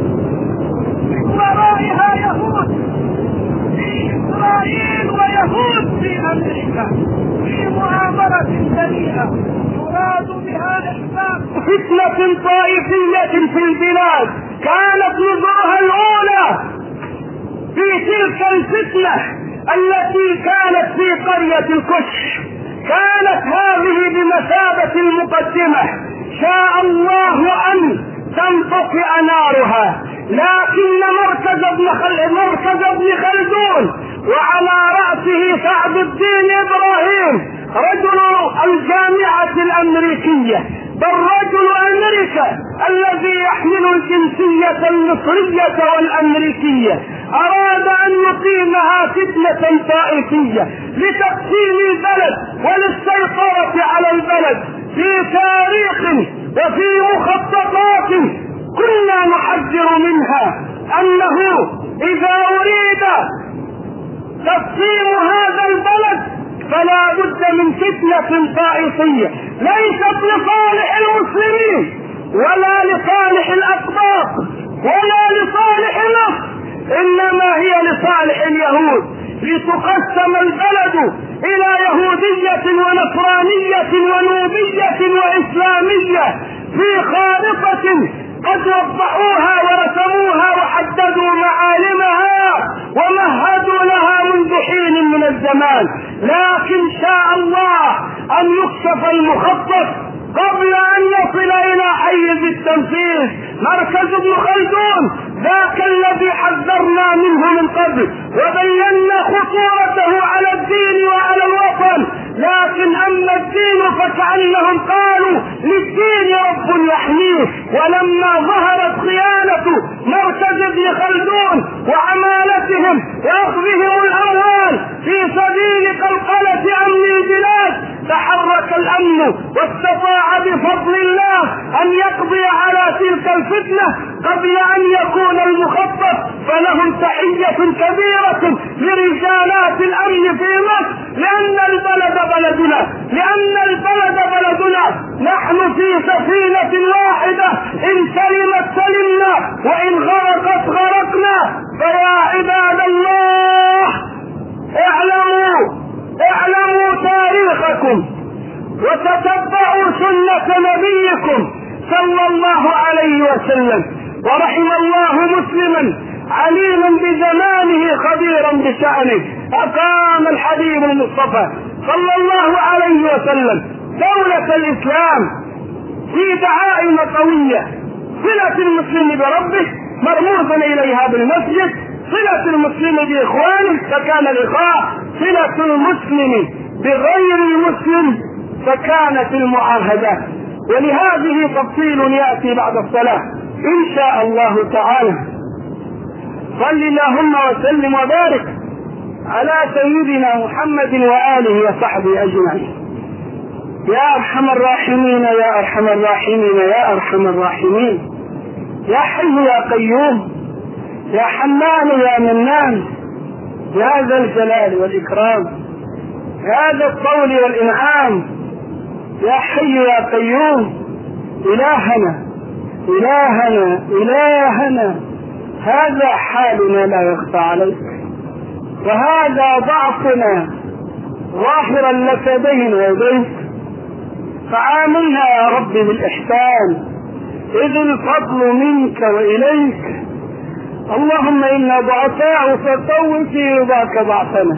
ورائها يهود في إسرائيل ويهود في أمريكا، في مؤامرة جديدة يراد بها إحداث فتنة طائفية في البلاد كانت نظرها الأولى في تلك الفتنة التي كانت في قرية الكش. كانت هذه بمثابة المقدمة، شاء الله أن تنطفئ نارها، لكن مركز ابن خلدون وعلى رأسه سعد الدين إبراهيم رجل الجامعة الأمريكية، بل رجل أمريكا الذي يحمل الجنسية المصرية والأمريكية، أراد أن يقيمها فتنة طائفية لتقسيم البلد وللسيطرة على البلد. في تاريخ وفي مخططات كنا نحذر منها أنه إذا أريد تقسيم هذا البلد فلا بد من فتنة طائفية ليست لصالح المسلمين ولا لصالح الأقباط ولا لصالح مصر، إنما هي لصالح اليهود، لتقسم البلد إلى يهودية ونصرانية ونوبية وإسلامية في خارطة قد وضحوها ورسموها وحددوا معالمها ومهدوا لها منذ حين من الزمان. لكن شاء الله أن يكشف المخطط قبل أن يصل إلى حيز التنفيذ. مركز ابن خلدون ذاك الذي حذرنا منه من قبل وبينا خطورته على الدين وعلى الوطن، لكن أما الدين فكأنهم قالوا للدين رب يحميه. ولما ظهرت خيانة مركز ابن خلدون وعمالتهم وأخذهم الأموال في سبيل قلقلة أمن البلاد، تحرك الأمن واستطاع بفضل الله أن يقضي على تلك الفتنة قبل أن يكون المخطط. فلهم تحية كبيرة لرجالات الأمن في مصر، لأن البلد بلدنا، لأن البلد بلدنا. نحن في سفينة واحدة، إن سلمت سلمنا وإن غرقت غرقنا. فيا عباد الله اعلموا تاريخكم وتتبعوا سنة نبيكم صلى الله عليه وسلم. ورحم الله مسلما عليما بزمانه خبيرا بشأنه. أقام الحبيب المصطفى صلى الله عليه وسلم دولة الإسلام في دعائم قوية: صلة المسلم بربه مرموزا إليها بالمسجد، صلة المسلم بإخوانه فكان الإخاء، صلة المسلم بغير المسلم فكانت المعاهدات. ولهذه تفصيل يأتي بعد الصلاة إن شاء الله تعالى. صل اللهم وسلم وبارك على سيدنا محمد وآله وصحبه أجمعين. يا أرحم الراحمين يا أرحم الراحمين يا أرحم الراحمين، يا حي يا قيوم، يا حنان يا منان، يا ذا الجلال والإكرام، يا ذا الطول والإنعام، يا حي يا قيوم. إلهنا إلهنا إلهنا، هذا حالنا لا يخفى عليك، وهذا ضعفنا ظاهرا لك بين يديك، فعاملنا يا رب بالإحسان إذ الفضل منك وإليك. اللهم إنا ضعفاء فطول في رضاك ضعفنا،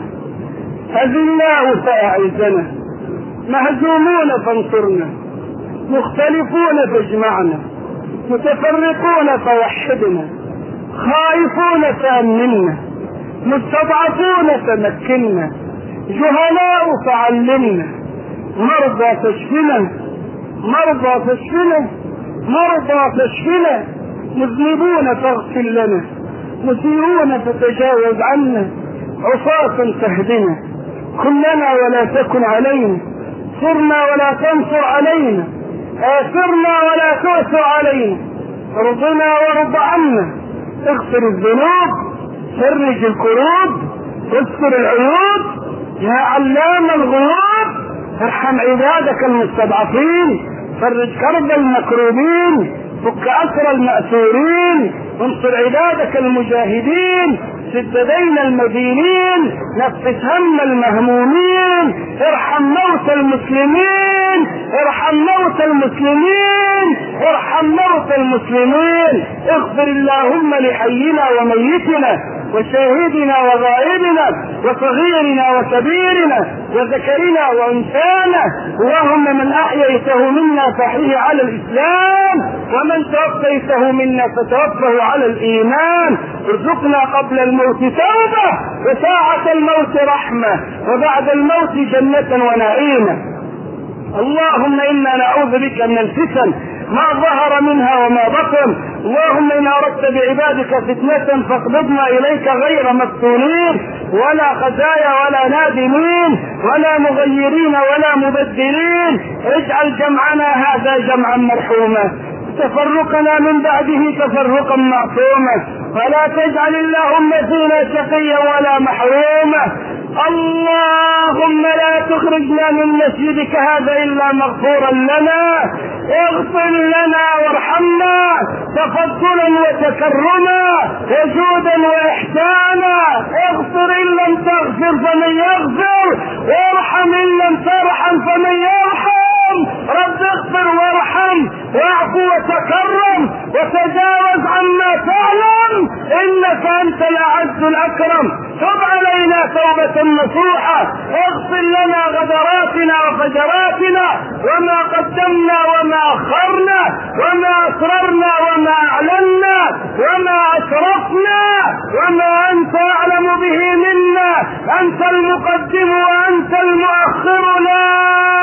أذلاء فأعزنا، مهزومون فانصرنا، مختلفون فاجمعنا، متفرقون فوحدنا، خائفون فأمنا، مستضعفون فمكنا، جهلاء فعلمنا، مرضى فاشفنا، مرضى فاشفنا، مرضى فاشفنا، مذنبون فاغفر لنا، مسيئون فتجاوز عنا، عصاة فاهدنا، كلنا ولا تكن علينا، صرنا ولا تنصر علينا، آثرنا ولا تؤثر علينا، ارضنا وارض عنا، اغفر الذنوب، فرج الكروب، استر العيوب، يا علام الغيوب، ارحم عبادك المستضعفين، فرج كرب المكروبين، فك أسر المأسورين، انصر عبادك المجاهدين، سد دين المدينين، نفس هم المهمومين، ارحم موتى المسلمين، ارحم موتى المسلمين، ارحم موتى المسلمين، اغفر اللهم لحينا وميتنا وشاهدنا وغائبنا وصغيرنا وكبيرنا وذكرنا وانثانا، اللهم من احييته منا فاحيه على الاسلام، ومن توفيته منا فتوفه على الايمان، ارزقنا قبل الموت توبه وساعة الموت رحمة وبعد الموت جنة ونعيما. اللهم إنا نعوذ بك من الفتن ما ظهر منها وما بطن، اللهم إن أردت بعبادك فتنة فاقبضنا إليك غير مفتونين ولا خزايا ولا نادمين ولا مغيرين ولا مبدلين، اجعل جمعنا هذا جمعا مرحوما، تفرقنا من بعده تفرقا معصوما، ولا تجعل اللهم فينا شقيا ولا محروما. اللهم لا تخرجنا من مسجدك هذا إلا مغفورا لنا، اغفر لنا وارحمنا تفضلا وتكرما وجودا وإحسانا، اغفر إن لم تغفر فمن يغفر، وارحم إن لم ترحم فمن يرحم. رب اغفر وارحم واعف وتكرم وتجاوز عما تعلم، انك انت الاعز الاكرم. تب علينا توبة نصوحة، اغفر لنا غدراتنا وفجراتنا وما قدمنا وما اخرنا وما اسررنا وما اعلنا وما اسرفنا وما انت اعلم به منا، انت المقدم وانت المؤخر، لا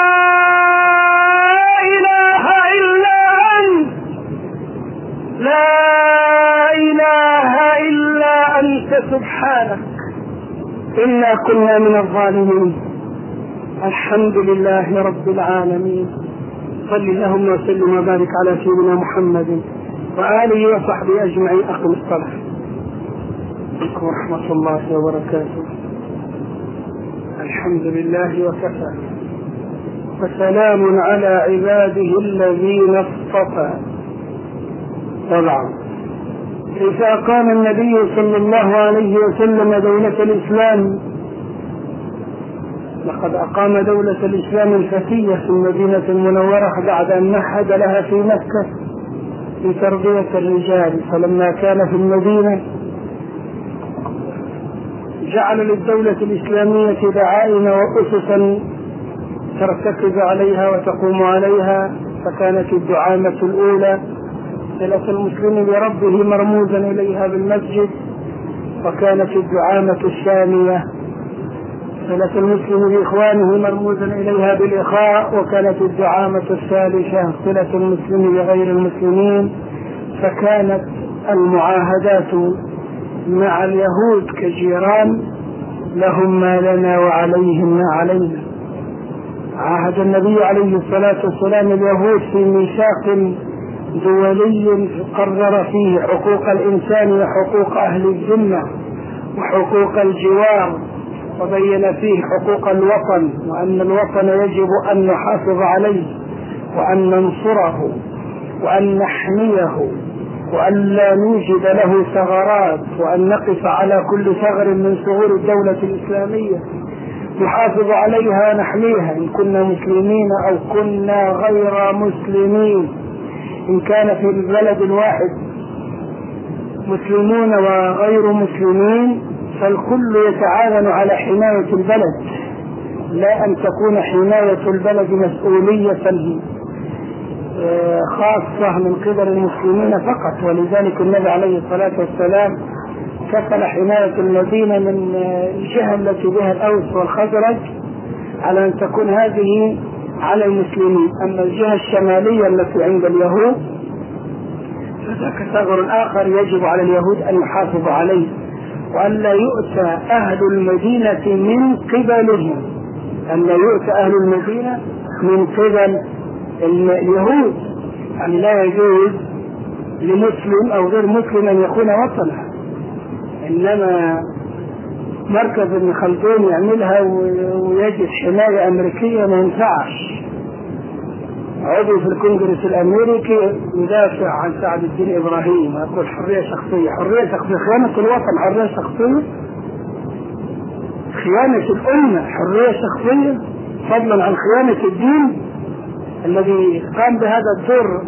لا إله إلا أنت سبحانك إنا كنا من الظالمين. الحمد لله رب العالمين. صل اللهم وسلم وبارك على سيدنا محمد وآله وصحبه أجمعين. أقم الصلاة. عليكم ورحمة الله وبركاته. الحمد لله وكفى وسلام على عباده الذين اصطفى. طبعا إذا قام النبي صلى الله عليه وسلم دولة الإسلام، لقد أقام دولة الإسلام الفتية في المدينة المنورة بعد أن مهد لها في مكة لتربية الرجال، فلما كان في المدينة جعل للدولة الإسلامية دعائم وأسسا ترتكز عليها وتقوم عليها، فكانت الدعامة الأولى صلة المسلم بربه مرموزا إليها بالمسجد، وكانت الدعامة الثانية صلة المسلم بإخوانه مرموزا إليها بالإخاء، وكانت الدعامة الثالثة صلة المسلم بغير المسلمين، فكانت المعاهدات مع اليهود كجيران لهم ما لنا وعليهم ما علينا. عاهد النبي عليه الصلاة والسلام اليهود في ميثاق دولي قرر فيه حقوق الإنسان وحقوق أهل الذمة وحقوق الجوار، وبين فيه حقوق الوطن، وأن الوطن يجب أن نحافظ عليه وأن ننصره وأن نحميه وأن لا نوجد له ثغرات، وأن نقف على كل ثغر من ثغور الدولة الإسلامية نحافظ عليها نحميها، إن كنا مسلمين أو كنا غير مسلمين. إن كان في البلد الواحد مسلمون وغير مسلمين فالكل يتعاون على حماية البلد، لا أن تكون حماية البلد مسؤولية خاصة من قبل المسلمين فقط. ولذلك النبي عليه الصلاة والسلام كفل حماية المدينة من الجهة التي بها الأوس والخزرج على أن تكون هذه على المسلمين، أما الجهة الشمالية التي عند اليهود فذاك ثغر آخر يجب على اليهود أن يحافظوا عليه، وأن لا يؤتى أهل المدينة من قبلهم، أن لا يؤتى أهل المدينة من قبل اليهود، يعني لا يجوز لمسلم أو غير مسلم أن يكون وطنها. إنما مركز ابن خلدون يعملها ويجد حماية أمريكية ما ينفعش. عضو في الكونغرس الأمريكي يدافع عن سعد الدين إبراهيم ويقول حرية شخصية، حرية شخصية، خيانة الوطن حرية شخصية، خيانة الأمة حرية شخصية، فضلا عن خيانة الدين الذي قام بهذا الدور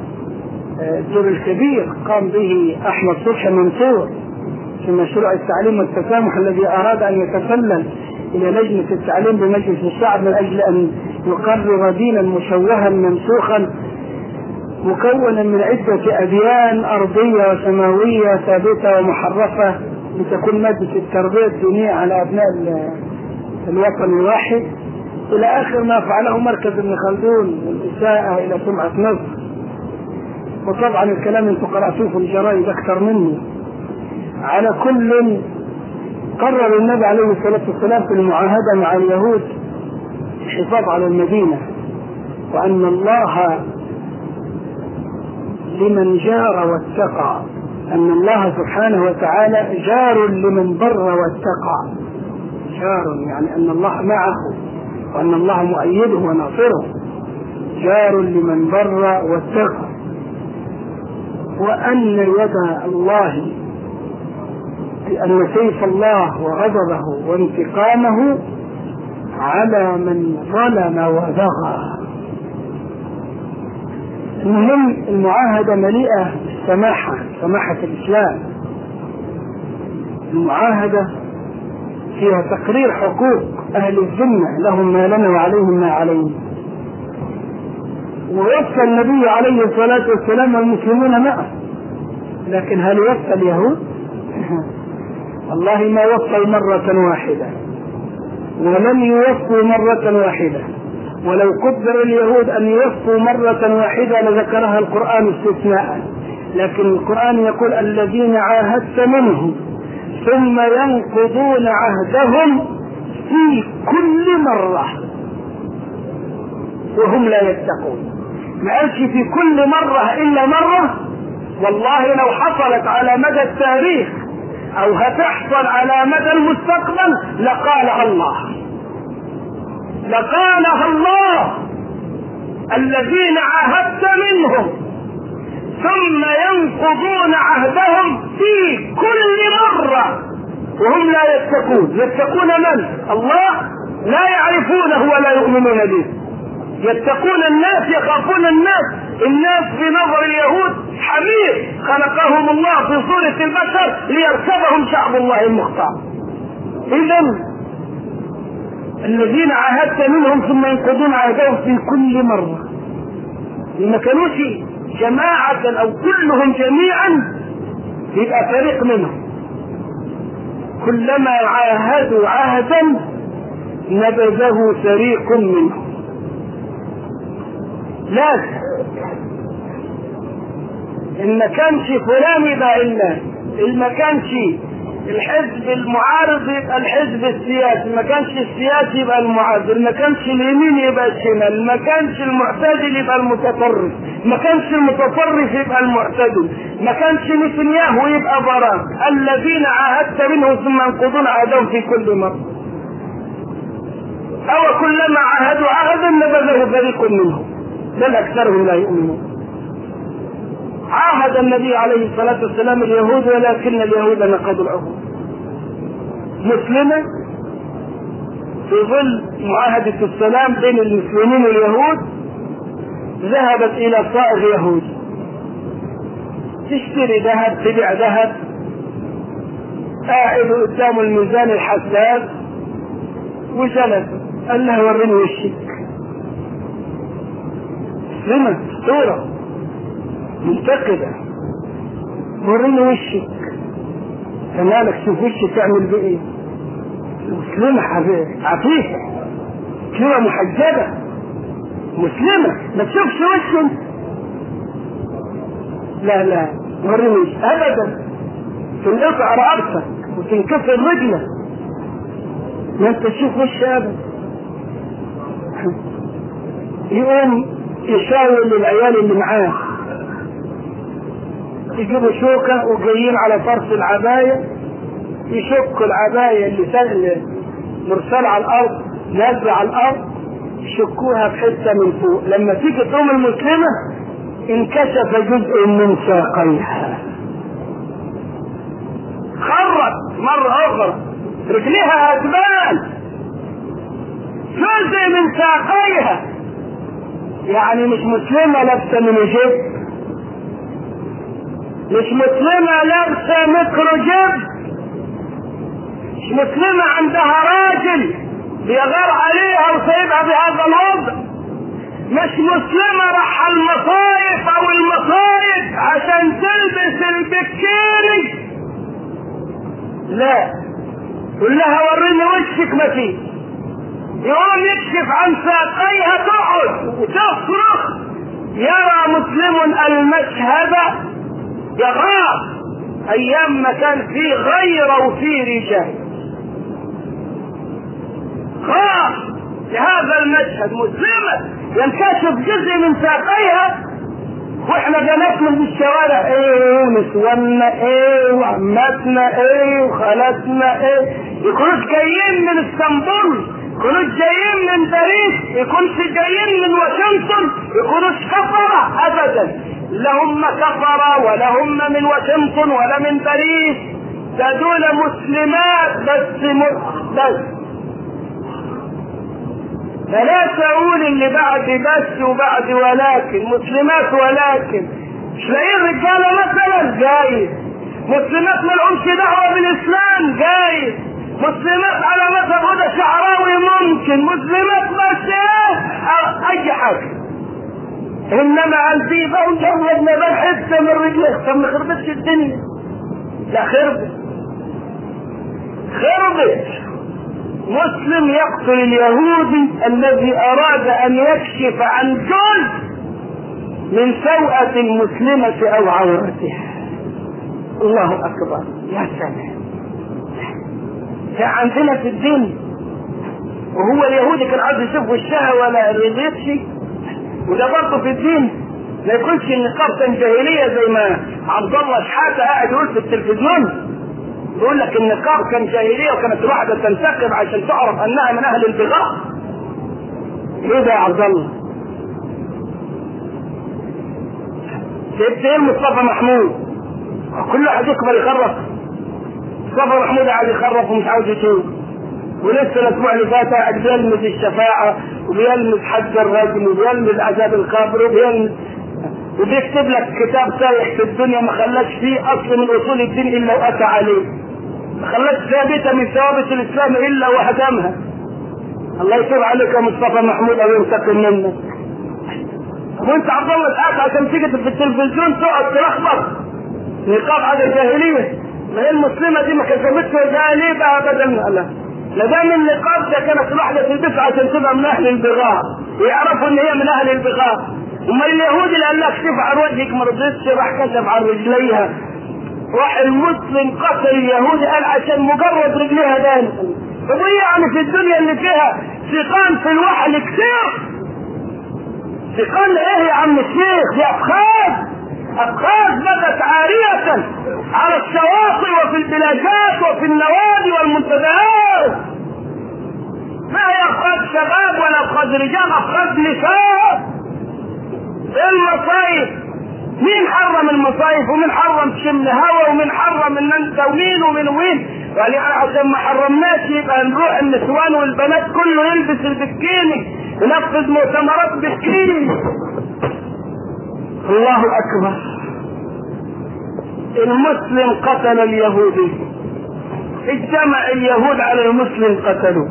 الكبير قام به أحمد صبحي منصور في مشروع التعليم والتسامح الذي أراد أن يتسلل إلى لجنة التعليم بمجلس الشعب من أجل أن يقرر دينا مشوها منسوخا مكونا من عدة أديان أرضية وسماوية ثابتة ومحرفة لتكون مادة التربية الدينية على أبناء الوطن الواحد، إلى آخر ما فعله مركز ابن خلدون والإساءة إلى سمعة مصر. وطبعا الكلام انتم قرأتوه في الجرائد أكثر مني. على كل قرر النبي عليه الصلاة والسلام في المعاهدة مع اليهود الحفاظ على المدينة، وأن الله لمن جار واتقى، أن الله سبحانه وتعالى جار لمن بر واتقى، جار يعني أن الله معه وأن الله مؤيده وناصره، جار لمن بر واتقى، وأن يد الله أن سيف الله وغضبه وانتقامه على من ظلم وبغى. المهم المعاهدة مليئة سماحة الإسلام، المعاهدة فيها تقرير حقوق أهل الذمة لهم ما لنا وعليهم ما عليهم، ووصى النبي عليه الصلاة والسلام والمسلمون معه، لكن هل وصى اليهود؟ والله ما وصوا مرة واحدة ولم يوصوا مرة واحدة، ولو قدر اليهود أن يوصوا مرة واحدة لذكرها القرآن استثناء، لكن القرآن يقول الذين عاهدت منهم ثم ينقضون عهدهم في كل مرة وهم لا يتقون. ما قالش في كل مرة إلا مرة، والله لو حصلت على مدى التاريخ أو هتحصل على مدى المستقبل لقالها الله، لقالها الله الذين عاهدت منهم ثم ينقضون عهدهم في كل مرة وهم لا يتقون. يتقون من؟ الله، لا يعرفونه ولا يؤمنون به. يتقون الناس، يخافون الناس. الناس في نظر اليهود حمير خلقهم الله في صورة البشر ليركبهم شعب الله المختار، إذن الذين عاهدت منهم ثم ينقضون عهدهم في كل مرة، ما كانوش جماعة أو كلهم جميعا، يبقى فريق منهم. كلما عاهدوا عهدا نبذه فريق منهم. لكن إن ما كانش فلان يبقى إلا، إن ما كانش الحزب المعارض يبقى الحزب السياسي، ما كانش السياسي يبقى المعارض، ما كانش اليمين يبقى الشمال، ما كانش المعتدل يبقى المتطرف، ما كانش المتطرف يبقى المعتدل، ما كانش نتنياهو يبقى براك. الذين عاهدت منهم ثم ينقضون عهدهم في كل مرة، أو كلما عاهدوا عهدا نبذه فريق منهم بل أكثرهم لا يؤمنون. عاهد النبي عليه الصلاة والسلام اليهود ولكن اليهود نقضوا العهود. مسلمة في ظل معاهدة السلام بين المسلمين واليهود ذهبت إلى صائغ يهودي تشتري ذهب، تبيع ذهب، قاعد قدام الميزان الحساس وجلس، قال له وريني وشك. مسلمة صورة منتقدة، وريني وشك، تمالك شوف وشك تعمل بايه. مسلمة عفيفة، مسلمة محجبة، مسلمة ما تشوفش وشك. لا لا وريني وشك ابدا، تنقطع رأسك وتنكسر رجلك، ما انت تشوف وش ابدا. يقوم يشاور للعيال اللي معاه، يجيبوا شوكة وجايين على طرف العباية، يشكوا العباية اللي مرسلة على الأرض نازلة على الأرض، يشكوها بحتة من فوق. لما تيجي تقوم المسلمة انكشف جزء من ساقيها، خرت مرة أخرى رجليها هتبان جزء من ساقيها، يعني مش مسلمة لابسة من جيب، مش مسلمة لابسة ميكرو جيب، مش مسلمة عندها راجل بيغار عليها وسايبها بهذا الوضع، مش مسلمة راح المصايف او المصايف عشان تلبس البكيني، لا، قل لها وريني وشك ما فيه. يقوم يكشف عن ساقيها تقعد وتصرخ. يرى مسلم المشهد يغار ايام ما كان فيه غير وفيه رجال، غار لهذا المشهد. مسلمة ينكشف جزء من ساقيها واحنا جنبنا في الشوارع ايه ونسوانا ايه وعماتنا ايه وخالاتنا ايه، يكونوش جايين من اسطنبول، يكونوش جايين من باريس، يكونوش جايين من واشنطن، يكونوش كفرة ابدا، لا هم كفرة ولا هم من واشنطن ولا من باريس، ده دول مسلمات بس. فلا تقول اللي بعد بس وبعد ولكن، مسلمات ولكن. مش لاقيين رجاله مثلا؟ جايز. مسلمات ما لهمش دعوه بالاسلام؟ جايز. مسلمات على مذهب هدى شعراوي ممكن، مسلمات بس اي حاجه. انما قلبي بقى مجرد ما بان حته من رجليه، طب ما خربتش الدنيا؟ لا خربت. مسلم يقتل اليهودي الذي اراد ان يكشف عن جزء من سوءة المسلمة او عورتها. الله اكبر، يا سلام. ده عندنا في الدين، وهو اليهودي كان عايز يشوف وشها ولا رضيتش، وده برضه في الدين. ما يكونش النقاب كان جاهلية زي ما عبد الله شحاتة قاعد يقول في التلفزيون، يقول لك النقاب كان جاهلية وكانت الواحدة تنتقب عشان تعرف انها من اهل البغاء. ايه ده يا عبد الله؟ جبت ايه مصطفى محمود؟ كل واحد يكبر يخرف. مصطفى محمود قاعد يخرف ومش عاوز يتوب، ولسه الاسبوع اللي فات قاعد بيلمس الشفاعة وبيلمس حج الرجل وبيلمس عذاب القبر وبيكتب لك كتاب سايح في الدنيا ما خلاش فيه اصل من اصول الدين الا واتى عليه. خلت ثابتة من ثوابت الإسلام إلا وهدمها. الله يتوب عليك يا مصطفى محمود أو ينتقم منك. وانت عبد الله ساعات عشان تيجي في التلفزيون تقعد تلخبط نقاب على الجاهلية. ما هي المسلمة دي ما كسبتش جاهلية بقى بدل من الله. ما دام النقاب ده كانت واحدة تلبسها عشان تبقى من أهل البغاء ويعرفوا إن هي من أهل البغاء. أما اليهود اللي قال لك شوف على وجهك ما رضيتش راح كشف على رجليها. راح المسلم قتل اليهودي قال عشان مجرد رجليها دان. طب ايه يعني في الدنيا اللي فيها ثقان في الوحل كتير؟ ثقان ايه يا عم الشيخ؟ دي ابخاذ بدت عارية على الشواطئ وفي البلاجات وفي النوادي والمنتزهات. ما هي ابخاذ شباب ولا ابخاذ رجال، ابخاذ نساء. المصايف مين حرم المصايف ومين حرم شم هوا ومين حرم ان انت ومين ومين يعني عشان ما حرمناش يبقى نروح النسوان والبنات كله يلبس البكيني ينفذ مؤتمرات بكيني. الله اكبر. المسلم قتل اليهودي، اجتمع اليهود على المسلم قتلوه،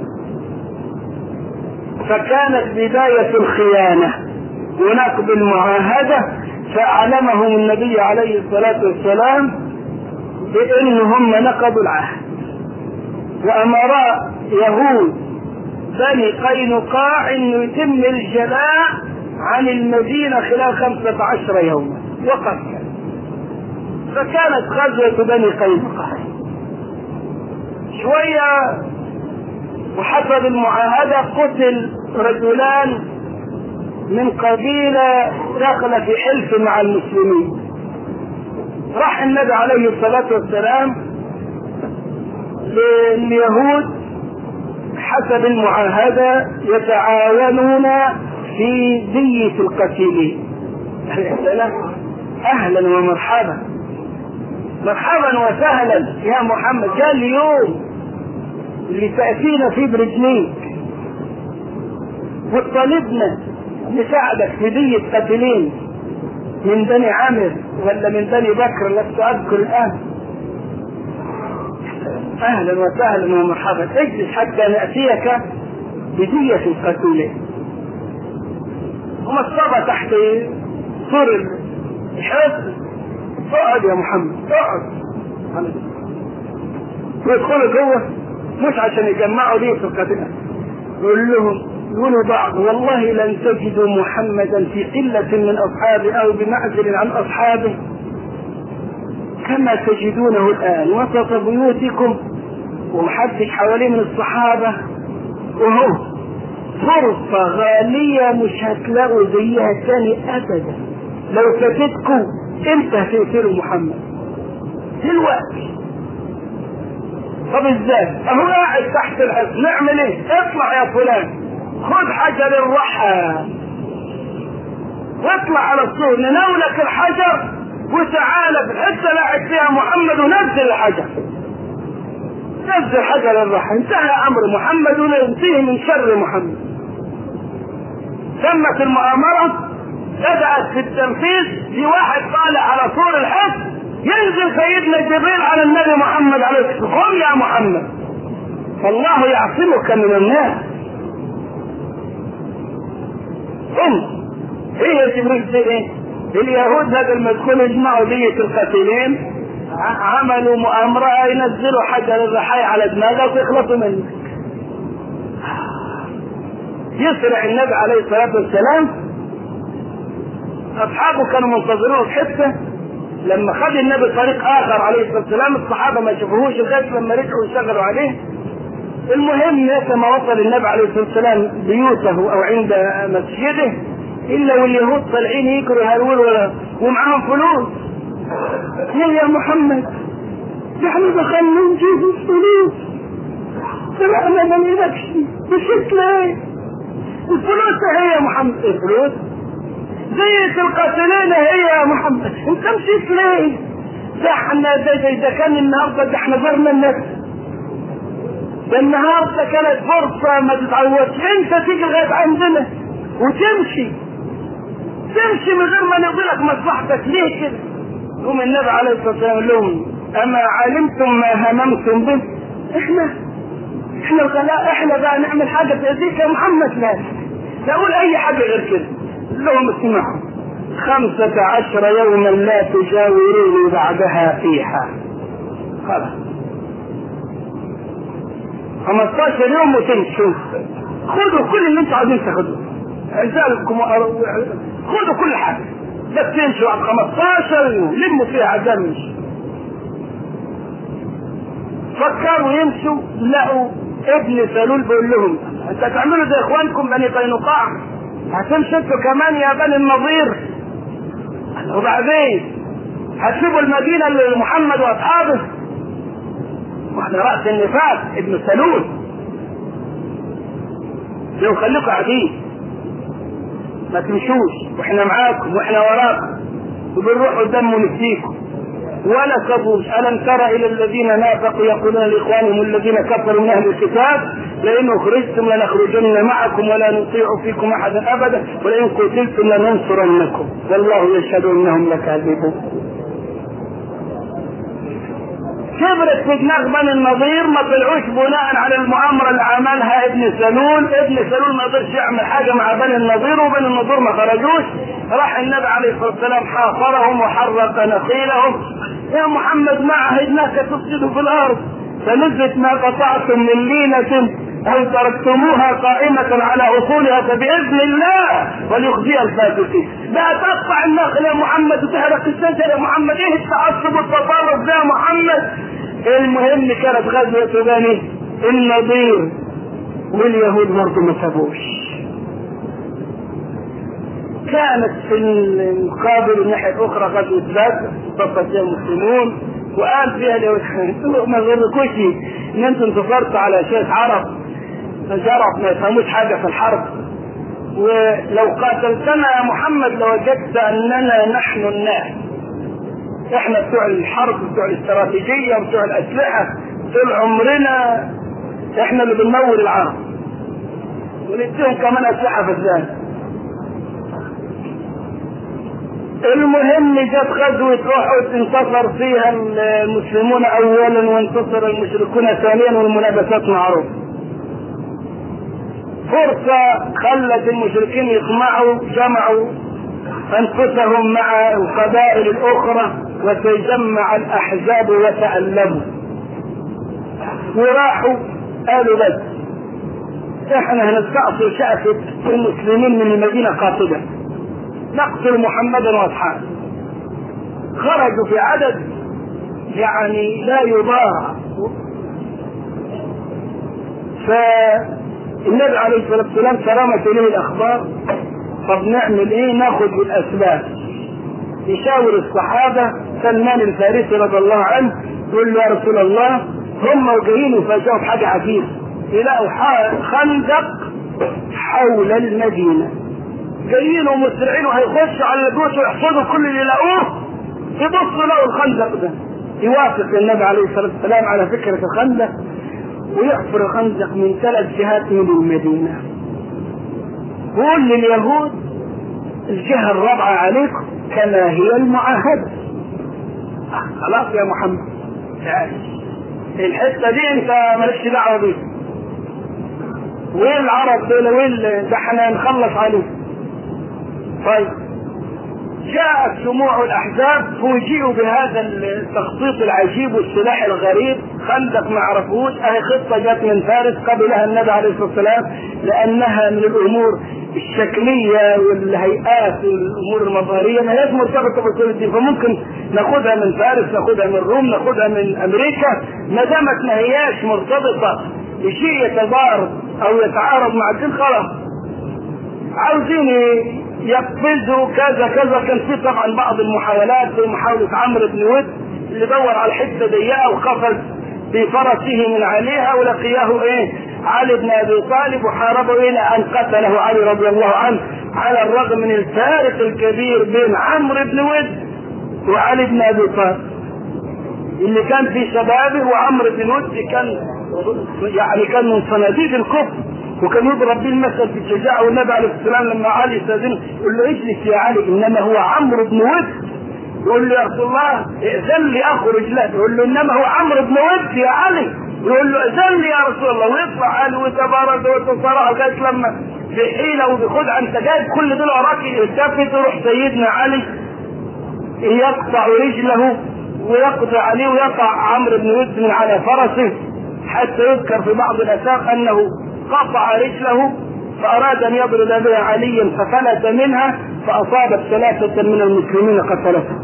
فكانت بداية الخيانة ونقض المعاهدة. فأعلمهم النبي عليه الصلاة والسلام بأن هم نقضوا العهد، وأمر يهود بني قينقاع أنه يتم الجلاء عن المدينة خلال 15 يوما وقتل. فكانت غزوة بني قينقاع شوية، وحسب المعاهدة قتل رجلان من قبيلة دخل في حلف مع المسلمين. راح النبي عليه الصلاة والسلام لليهود حسب المعاهدة يتعاونون في دية القتيلين. أهلا ومرحبا، مرحبا وسهلا يا محمد، جاء اليوم اللي تأتينا فيه برجليك وطالبنا نساعدك في دية قتيلين من بني عامر ولا من بني بكر لست أذكر الآن. أهلا وسهلا ومرحبا، اجلس حتى نأتيك بدية القتيلين. ومصطفى تحت سور الحصن، اقعد يا محمد اقعد. ويدخلوا جوه مش عشان يجمعوا دية القتيلين، يقولوا بعض والله لن تجدوا محمدا في قلة من أصحابه أو بمعزل عن أصحابه كما تجدونه الآن وسط بيوتكم ومحدش حواليه من الصحابة، وهو فرصة غالية مش هتلاقوا زيها تاني أبدا. لو فاتتكم امتى هتقتلوا محمد؟ دلوقتي. طب ازاي؟ اهو قاعد تحت الحصن، نعمل ايه؟ اطلع يا فلان خذ حجر الرحى واطلع على السور نناولك الحجر وتعالى في الحته اللي قاعد فيها محمد ونزل الحجر. نزل حجر الرحى، انتهى امر محمد وننتهي من شر محمد. تمت المؤامره، بدات في التنفيذ. في واحد طالع على سور الحصن ينزل سيدنا جبريل على النبي محمد عليه الصلاه والسلام، قم يا محمد فالله يعصمك من الناس. هي جبريل زي ايه؟ اليهود هذا المدخول يجمعوا دية القتيلين، عملوا مؤامرة ينزلوا حجر الرحايا على دماغك ويخلصوا منك. يسرع النبي عليه الصلاة والسلام، أصحابه كانوا منتظرين في حتة. لما خد النبي طريق آخر عليه الصلاة والسلام الصحابة ما شافوهوش لغاية لما رجعوا واشتغلوا عليه. المهم لما وصل النبي عليه الصلاة والسلام بيوته أو عند مسجده إلا واليهود طالعين يجروا يهرولوا ومعاهم فلوس. يا محمد نحن دخلنا نجيب الفلوس سمعنا ما نجيبكش مشيت ليه؟ الفلوس هي يا محمد. الفلوس زيت القاتلين هي يا محمد، انت مشيت ليه؟ ده احنا ده كان النهارده ده احنا زرنا الناس، ده النهارده كانت فرصه ما تتعوضش. انت تيجي لغايه عندنا وتمشي من غير ما نقول لك مصلحتك ليه كده؟ يقوم النبي عليه الصلاه والسلام لهم اما علمتم ما هممتم به؟ احنا الغلاء، احنا بقى نعمل حاجه تأذيك يا محمد؟ لا اقول اي حاجه غير كده. لهم اسمعوا 15 يوما لا تجاوروني بعدها فيها. خلاص 15 يوم وتمشوا، خذوا كل اللي انتوا عايزين تاخذوه، عزالكم خذوا كل حاجه، بس تمشوا على 15 يوم لموا فيها عزال مشوا. فكروا يمشوا، لقوا ابن سلول بيقول لهم انت تعملوا زي اخوانكم بني قينقاع، هتمشوا انتوا كمان يا بني النضير؟ وبعدين هتسيبوا المدينه لمحمد واصحابه؟ واحنا راس النفاق ابن سلول، لو خليكم قاعدين ما تمشوش واحنا معاكم واحنا وراكم وبنروح قدام ونفديكم ولا تبوش. ألم تر إلى الذين نافقوا يقولون لإخوانهم الذين كفروا من أهل الكتاب لئن أخرجتم لنخرجن معكم ولا نطيع فيكم أحدا أبدا ولئن قتلتم لننصرنكم والله يشهد إنهم لكاذبون. كبرت في دماغ بني النضير، ما طلعوش بناء على المؤامرة اللي عملها ابن سلول. ابن سلول ما قدرش يعمل حاجة مع بني النضير، وبني النضير ما خرجوش. راح النبي عليه الصلاة والسلام حاصرهم وحرق نخيلهم. يا محمد ما عهدناك تفسدوا في الأرض، فنزلت ما قطعتم من لينة أو تركتموها قائمة على أصولها فبإذن الله وليخزي الفاسقين. لا تقطع النخل يا محمد وتحرق الشجر يا محمد، ايه التعصب والتطرف ده يا محمد؟ المهم كانت غزوة بني النضير واليهود برضه ما سابوش. كانت في المقابل الناحية الأخرى غزوة بدر صفت فيها المسلمون وقال فيها اليهود ما غركوش ان انتم انتصرتوا على شوية عرب جرب ما يفهموش حاجة في الحرب، ولو قاتلتنا يا محمد لوجدت اننا نحن الناس، احنا بتوع الحرب بتوع الاستراتيجية بتوع الاسلحة طول عمرنا احنا اللي بنمول العرب ونديهم كمان اسلحة في الزان. المهم جت غزوة أحد انتصر فيها المسلمون اولا وانتصر المشركون ثانيا والمنافسات معروفة. فرصة خلت المشركين يطمعوا، جمعوا انفسهم مع القبائل الاخرى وتجمع الاحزاب وتألموا وراحوا قالوا بس احنا هنستأصل شأفة المسلمين من المدينة قاصدة، نقتل محمدا واصحابه. خرجوا في عدد يعني لا يضاهى. النبي عليه الصلاة والسلام ترمت إليه الأخبار، طب نعمل إيه؟ ناخذ بالأسباب. يشاور الصحابة. سلمان الفارسي رضي الله عنه يقول له يا رسول الله هم وجايين وفاجئوا بحاجة عجيبة، يلاقوا خندق حول المدينة، جايين ومسرعين وهيخشوا على الجيوش ويحصدوا كل اللي يلاقوه، يبصوا لقوا الخندق ده. يوافق النبي عليه الصلاة والسلام على فكرة الخندق ويحفر خندق من 3 جهات من المدينة، وقول لليهود الجهة الرابعة عليكم كما هي المعاهدة. خلاص يا محمد الحتة دي انت مالكش دعوة بيها، وين العرب دول وين ده احنا نخلص عليه. طيب جاءت جموع الاحزاب فوجئوا بهذا التخطيط العجيب والسلاح الغريب، خندق ما عرفوش. اهي خطه جت من فارس قبلها النبي عليه الصلاه والسلام لانها من الامور الشكليه والهيئات والامور المظهريه ما هيش مرتبطه بكل الدين، فممكن ناخذها من فارس، ناخذها من الروم، ناخذها من امريكا، ما دامت ما هياش مرتبطه بشيء يتضارب او يتعارض مع الدين خلاص. عاوزين يقفزوا كذا كذا. كان في طبعا بعض المحاولات زي محاولة عمرو بن ود اللي دور على حتة ضيقة وقفز بفرسه من عليها ولقياه علي بن ابي طالب وحاربه الى ان قتله علي رضي الله عنه، على الرغم من الفارق الكبير بين عمرو بن ود وعلي بن ابي طالب اللي كان في شبابه. وعمرو بن ود كان من صناديق الكفر وكان يضرب به المثل في الشجاعة. والنبي عليه السلام لما علي استاذنه يقول له اجلس يا علي انما هو عمرو بن ود يقول له يا رسول الله ائذن لي اخرج له، يقول له انما هو عمرو بن ود يا علي، يقول له ائذن لي يا رسول الله، ويطلع علي وتبارك وتصارع لغايه لما بحيله وبخدعه انت جايب كل دول وراك يلتفت، يروح سيدنا علي يقطع رجله ويقضي عليه ويقع عمرو بن ود من على فرسه، حتى يذكر في بعض الاثار انه قطع رجله فاراد ان يضرب بها عليا ففلت منها فاصابت 3 من المسلمين قتلته.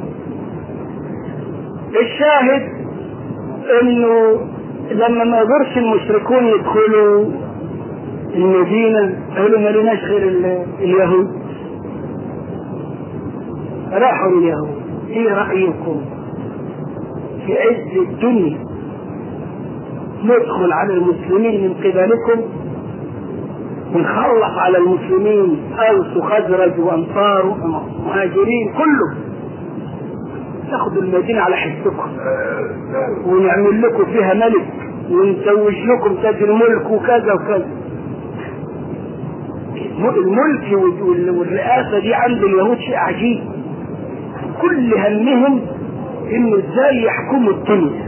الشاهد انه لما ما قدرش المشركون يدخلوا المدينه قالوا ما لناش غير اليهود، راحوا اليهود ايه رايكم في عز الدنيا ندخل على المسلمين من قبلكم ونخلص على المسلمين اوس وخزرج وانصار ومهاجرين كله، تاخدوا المدينه على حسكم ونعمل لكم فيها ملك ونزوج لكم تاج الملك وكذا وكذا. الملك والرئاسه دي عند اليهود شيء عجيب، كل همهم انه ازاي يحكموا الدنيا،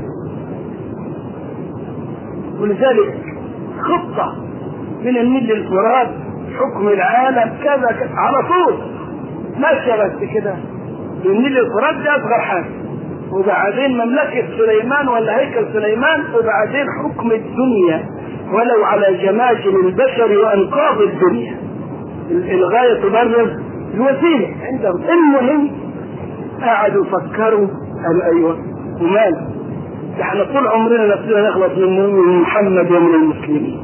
ولذلك خطه من النيل للفرات حكم العالم كذا كذا على طول ماشيه بس كده. النيل للفرات دي اصغر حاجه، وبعدين مملكه سليمان ولا هيكل سليمان، وبعدين حكم الدنيا ولو على جماجم البشر وانقاض الدنيا. الغايه تبرر الوسيله عندهم. المهم قعدوا يفكروا قالوا ايوه ومال، احنا طول عمرنا نفسنا نخلص من محمد ومن المسلمين،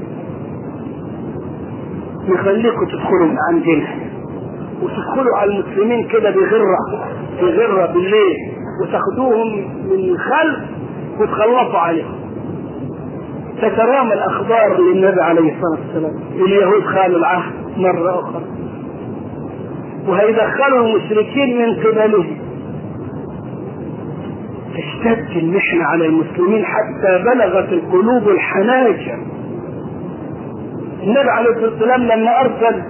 نخليكم تدخلوا من عندنا وتدخلوا على المسلمين كده بغرة بالليل وتاخدوهم من الخلف وتخلصوا عليهم. فترام الاخبار للنبي عليه الصلاه والسلام اليهود خالوا العهد مره اخرى وهيدخلوا المشركين من قبلهم. اشتد المحنه على المسلمين حتى بلغت القلوب الحناجر. النبي عليه الصلاه والسلام لما ارسل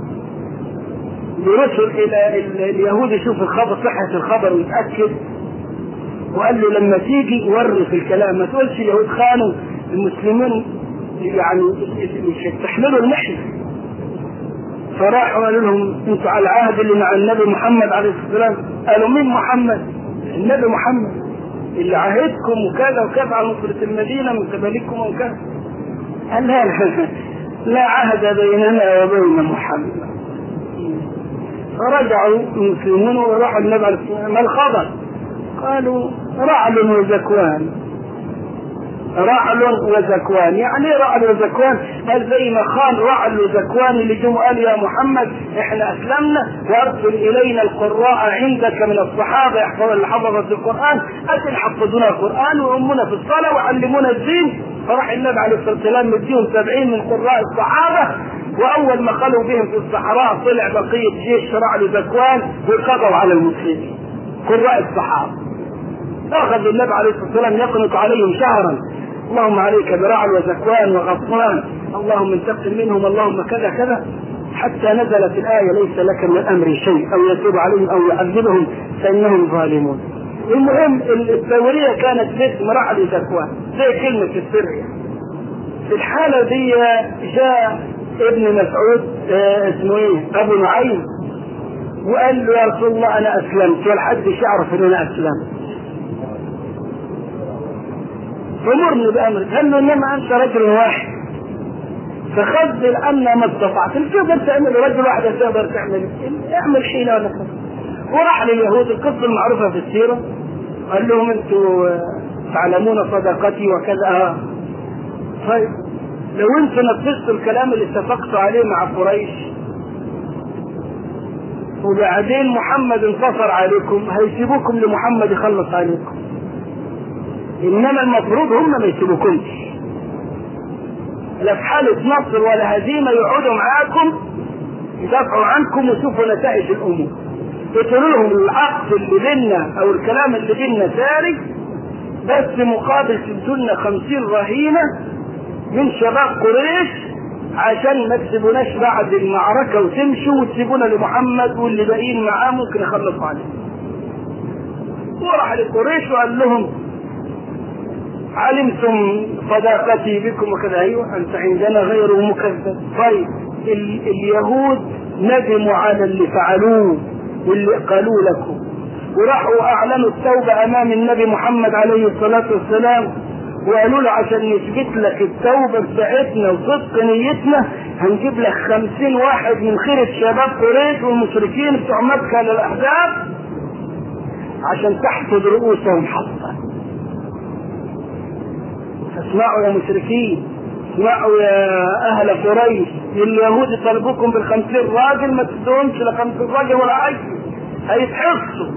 برسل الى اليهود يشوف الخبر صحه الخبر ويتاكد، وقال له لما تيجي وري في الكلام ما تقولش اليهود خانوا المسلمين يعني مش يستحملوا المحنه. فراحوا قالوا لهم انتوا على العهد اللي مع النبي محمد عليه الصلاه والسلام. قالوا مين محمد؟ النبي محمد اللي عهدكم وكذا وكذا على نصرة المدينه من قبلكم وكذا. قال لا عهد بيننا وبين محمد. فرجعوا المسلمون وراحوا النبي عليه الصلاه والسلام ما الخبر؟ قالوا رعل وزكوان. رعل وزكوان يعني رعل وزكوان؟ قال زي ما خان رعل وزكوان اللي جم قال يا محمد احنا اسلمنا وارسل الينا القراء عندك من الصحابه حفظة القران اتل حفظونا القران وامنا في الصلاه وعلمونا الدين. فراح النبي عليه الصلاه والسلام مديهم 70 من قراء الصحابه، واول ما خلوا بهم في الصحراء طلع بقيه جيش رعل وزكوان وقضوا على المسلمين قراء الصحابه. اخذ النبي عليه الصلاه والسلام يقنط عليهم شهرا اللهم عليك برعل وزكوان وغطفان اللهم انتقم منهم اللهم كذا كذا، حتى نزلت الآية ليس لك من الأمر شيء أو يتوب عليهم أو يعذبهم فإنهم ظالمون. المهم الثورية كانت باسم رعل وزكوان زي كلمة السر. في الحالة دي جاء ابن مسعود اسمه ايه أبو نعيم وقال له يا رسول الله أنا أسلمت والحدش يعرف أن أنا أسلمت فمرني بأمرك. قال له إنما أنت رجل واحد فخذل أن ما استطعت اللي تقدر تعمل رجل واحد تقدر تعمل اعمل حيلة ولا كذا. وراح لليهود القصة المعروفة في السيرة قال لهم أنتوا تعلمون صداقتي وكذا. طيب لو أنتوا نفذتوا الكلام اللي اتفقتوا عليه مع قريش وبعدين محمد انتصر عليكم هيسيبوكم لمحمد يخلص عليكم، انما المفروض هم ما يسيبوكمش لا في حاله نصر ولا هزيمه، يقعدوا معاكم يدافعوا عنكم ويشوفوا نتائج الامور. يقولوا لهم العقد اللي بيننا او الكلام اللي بيننا ساري بس مقابل تدولنا 50 رهينه من شباب قريش عشان ما تسيبوناش بعد المعركه وتمشوا وتسيبونا لمحمد واللي باقيين معاه ممكن يخلصوا عليه. وراح لقريش وقال لهم علمتم صداقتي بكم وكذا. ايوه انت عندنا غير مكذب. طيب اليهود ندموا على اللي فعلوه واللي قالوا لكم، وراحوا اعلنوا التوبه امام النبي محمد عليه الصلاه والسلام، وقالوا له عشان نثبت لك التوبه بتاعتنا وصدق نيتنا هنجيب لك 50 واحد من خيرة شباب قريش والمشركين بتوع مكه للاحزاب عشان تحفظ رؤوسهم حتى. اسمعوا يا مشركين، اسمعوا يا اهل قريش، اليهود طلبوكم بال50 راجل ما تدوهمش لا 50 راجل ولا عيل، هيتحصوا.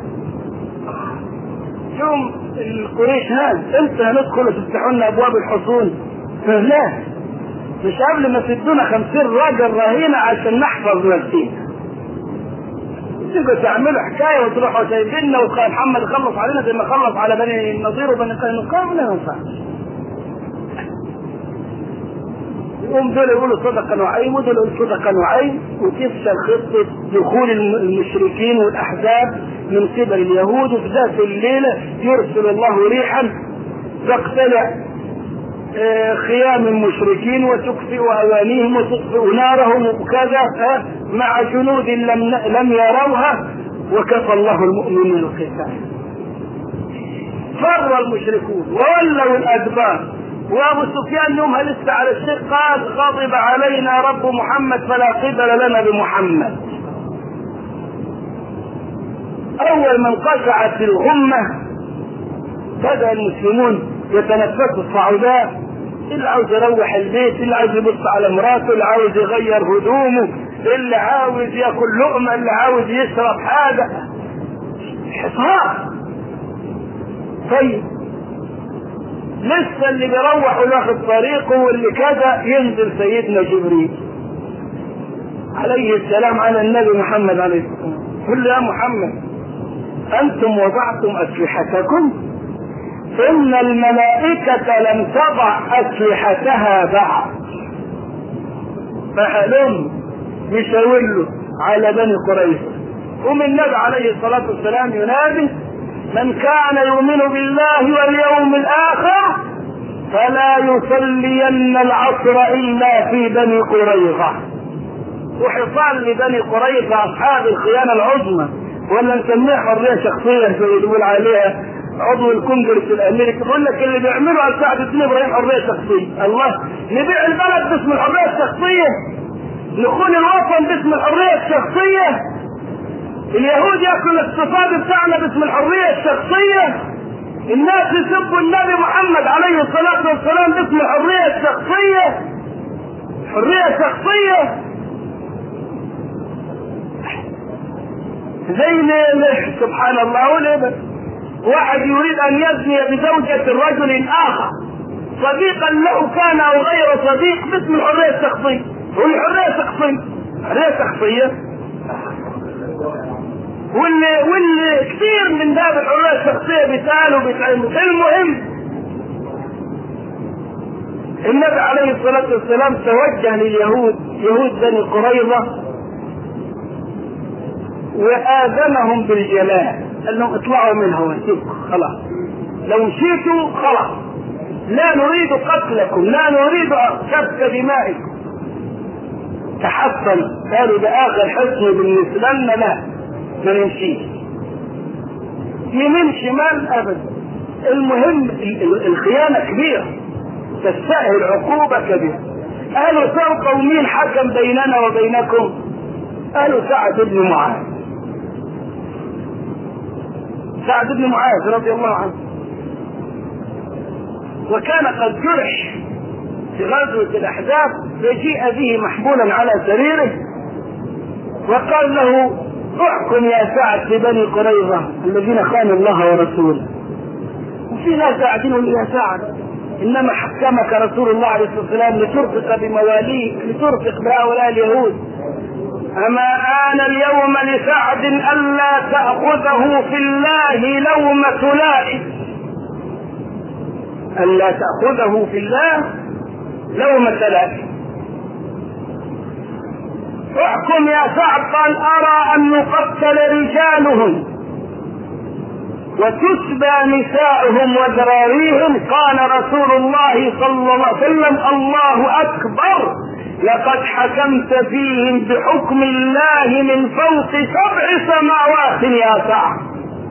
يوم القريش امتى هندخل وتفتحوا لنا ابواب الحصون؟ لا، مش قبل ما تدونا 50 راجل رهينه عشان نحفظ نفسينا. تيجوا تعملوا حكايه وتروحوا سايبيننا ومحمد يخلص علينا زي ما خلص على بني النضير وبني قينقاع؟ لا ينفعش. يقوم دول يقولوا صدق نوعين ودول يقولوا صدق نوعين، وتفشل خطه دخول المشركين والاحزاب من قبل اليهود. وفي ذات الليله يرسل الله ريحا تقتلع خيام المشركين وتكفئ اوانيهم وتطفئ نارهم وكذا مع جنود لم يروها، وكفى الله المؤمنين القتال. فر المشركون وولوا الادبار، وابو سفيان يومها لسه على الشيخ قال غضب علينا رب محمد فلا قبل لنا بمحمد. اول من قشعت الغمه بدا المسلمون يتنفسوا الصعودات، اللي عاوز يروح البيت، اللي عاوز يبص على مراته، اللي عاوز يغير هدومه، اللي عاوز ياكل لقمه، اللي عاوز يشرب حاجه. حصار. طيب لسه اللي بيروح وياخد طريقه واللي كذا ينزل سيدنا جبريل عليه السلام على النبي محمد عليه السلام، يقول له يا محمد انتم وضعتم اسلحتكم؟ ان الملائكة لم تضع اسلحتها بعد. فهلم يشاور له على بني قريظة. ومن النبي عليه الصلاة والسلام ينادي من كان يؤمن بالله واليوم الاخر فلا يصلين العصر الا في بني قريظة. وحصار لبني قريظة اصحاب الخيانة العظمى، ولا نسميها حرية شخصية زي اللي يقول عليها عضو الكونجرس الامريكي، يقول لك اللي بيعملوا على سعد الدين ابراهيم حرية شخصية. الله، نبيع البلد باسم الحرية الشخصية، نخون الوطن باسم الحرية الشخصية، اليهود ياكلوا الاقتصاد بتاعنا باسم الحرية الشخصية، الناس يسبوا النبي محمد عليه الصلاة والسلام باسم الحرية الشخصية. حرية شخصية زي سبحان الله. وليه واحد يريد ان يزني بزوجة رجل اخر صديقا له كان او غير صديق باسم الحرية الشخصية. والحرية الشخصية حرية شخصية، واللي كثير من باب الحرية الشخصية بيتعمل. المهم النبي عليه الصلاة والسلام توجه لليهود، يهود بني قريظة، وآذنهم بالجلاء، قال لهم اطلعوا منها وانتبكوا خلاص، لو مشيتوا خلاص لا نريد قتلكم، لا نريد سفك دمائكم. تحصل قالوا ده اخر حصن بالنسبة لنا، لا ما نمشيش يمين شمال ابدا. المهم الخيانة كبيرة تستاهل عقوبة كبيرة. قالوا سوق ومين حكم بيننا وبينكم؟ قالوا سعد بن معاذ. سعد بن معاذ رضي الله عنه، وكان قد جرح في غزوة الأحزاب، فجيء به محمولا على سريره وقال له احكم يا سعد ببني قريظة الذين خانوا الله ورسوله. وفي ناس قاعدين يقولوا يا سعد انما حكمك رسول الله عليه الصلاة والسلام لترفق بمواليك، لترفق بهؤلاء اليهود. أما آن اليوم لسعد ألا تأخذه في الله لومة لائم، ألا تأخذه في الله لومة لائم. احكم يا سعد. قال أرى أن يقتل رجالهم وتسبى نساؤهم وذراريهم. قال رسول الله صلى الله عليه وسلم: الله أكبر، لقد حكمت فيهم بحكم الله من فوق 7 سماوات يا سعد.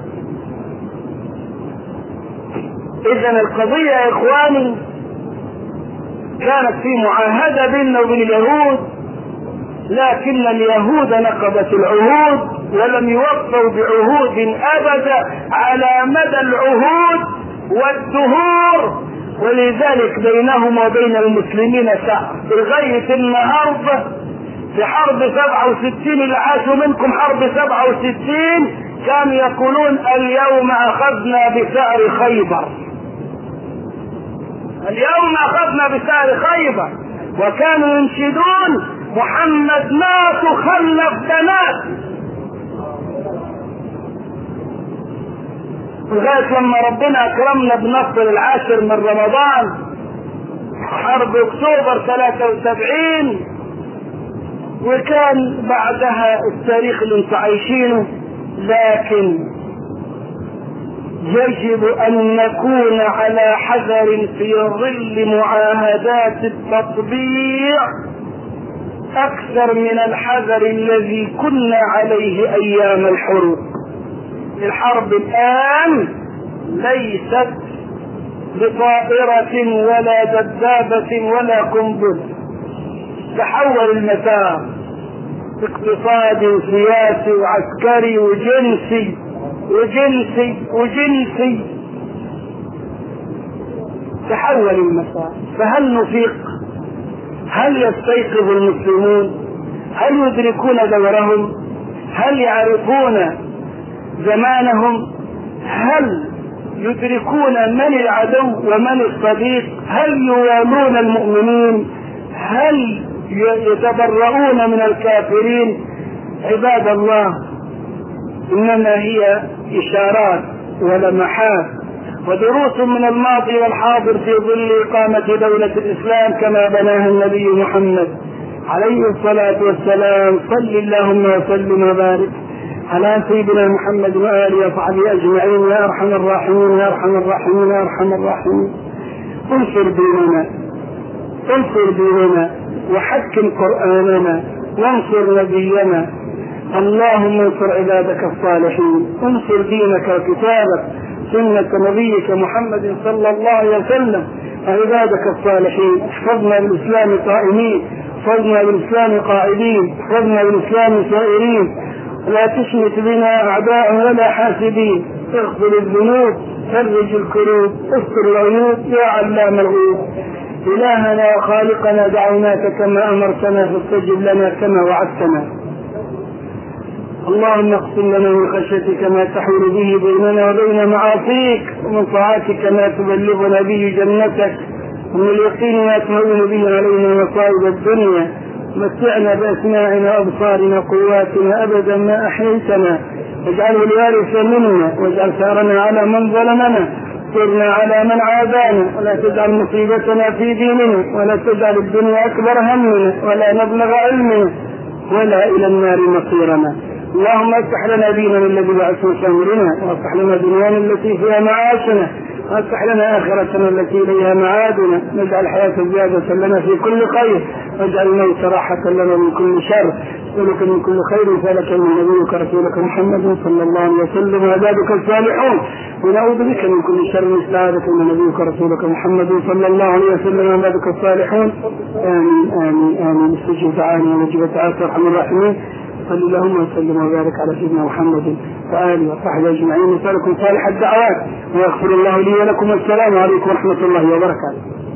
إذن القضية يا إخواني كانت في معاهدة بيننا وبين اليهود، لكن اليهود نقضت العهود ولم يوفوا بعهود أبدا على مدى العهود والدهور، ولذلك بينهم وبين المسلمين سعر لغاية النهارده. في حرب 67 اللي عاشوا منكم حرب 67 كانوا يقولون: اليوم أخذنا بثأر خيبر، اليوم أخذنا بثأر خيبر. وكانوا ينشدون: محمد مات وخلف بنات. لغاية لما ربنا أكرمنا بنصر 10 من رمضان حرب أكتوبر 73، وكان بعدها التاريخ اللي انتم عايشينه. لكن يجب أن نكون على حذر في ظل معاهدات التطبيع أكثر من الحذر الذي كنا عليه أيام الحروب. الحرب الآن ليست بطائرة ولا دبابة ولا قنبلة، تحول المسار اقتصادي وسياسي وعسكري وجنسي وجنسي وجنسي، تحول المسار. فهل نفيق؟ هل يستيقظ المسلمون؟ هل يدركون دورهم؟ هل يعرفون زمانهم؟ هل يدركون من العدو ومن الصديق؟ هل يوالون المؤمنين؟ هل يتبرؤون من الكافرين؟ عباد الله، إنما هي إشارات ولمحات ودروس من الماضي والحاضر في ظل إقامة دولة الإسلام كما بناها النبي محمد عليه الصلاة والسلام. صل اللهم وسلم وبارك على سيدنا محمد وآله وصحبه أجمعين يا أرحم الراحمين يا أرحم الراحمين يا أرحم الراحمين. انصر ديننا، انصر ديننا، وحكم قرآننا، وانصر نبينا. اللهم انصر عبادك الصالحين، انصر دينك وكتابك سنة نبيك محمد صلى الله عليه وسلم عبادك الصالحين. احفظنا بالإسلام قائمين، احفظنا بالإسلام قاعدين، احفظنا بالإسلام سائرين، لا تشمت بنا أعداء ولا حاسدين. اغفر الذنوب، فرج الكروب، استر العيوب يا علام الغيوب. إلهنا وخالقنا دعوناك كما أمرتنا فاستجب لنا كما وعدتنا. اللهم اقسم لنا من خشيتك ما تحول به بيننا وبين معاصيك، ومن طاعتك ما تبلغنا به جنتك، ومن اليقين ما تهون به علينا مصائب الدنيا. متعنا بأسماعنا وأبصارنا وقواتنا أبدا ما أحييتنا، واجعله الوارث منا، واجعل ثارنا على من ظلمنا، انصرنا على من عادانا، ولا تجعل مصيبتنا في ديننا، ولا تجعل الدنيا أكبر همنا ولا مبلغ علمنا ولا إلى النار مصيرنا. اللهم افتح لنا ديننا الذي بعثه شامرنا، وافتح لنا دنيانا التي فيها معاشنا، وافتح لنا آخرتنا التي إليها معادنا. نجعل الحياة زيادة لنا في كل خير، واجعل الموت راحة لنا من كل شر. نسألك من كل خير سألك من نبيك رسولك محمد صلى الله عليه وسلم وعبادك الصالحون، ونعوذ بك من كل شر استعاذك من نبيك رسولك محمد صلى الله عليه وسلم وعبادك الصالحون. آمين آمين آمين. استجب دعاني ونجب دعاك ارحم الراحمين. صلى اللهم وسلم وبارك على سيدنا محمد وآله وصحبه أجمعين. نسألكم صالح الدعوات ويغفر الله لي ولكم. السلام عليكم ورحمة الله وبركاته.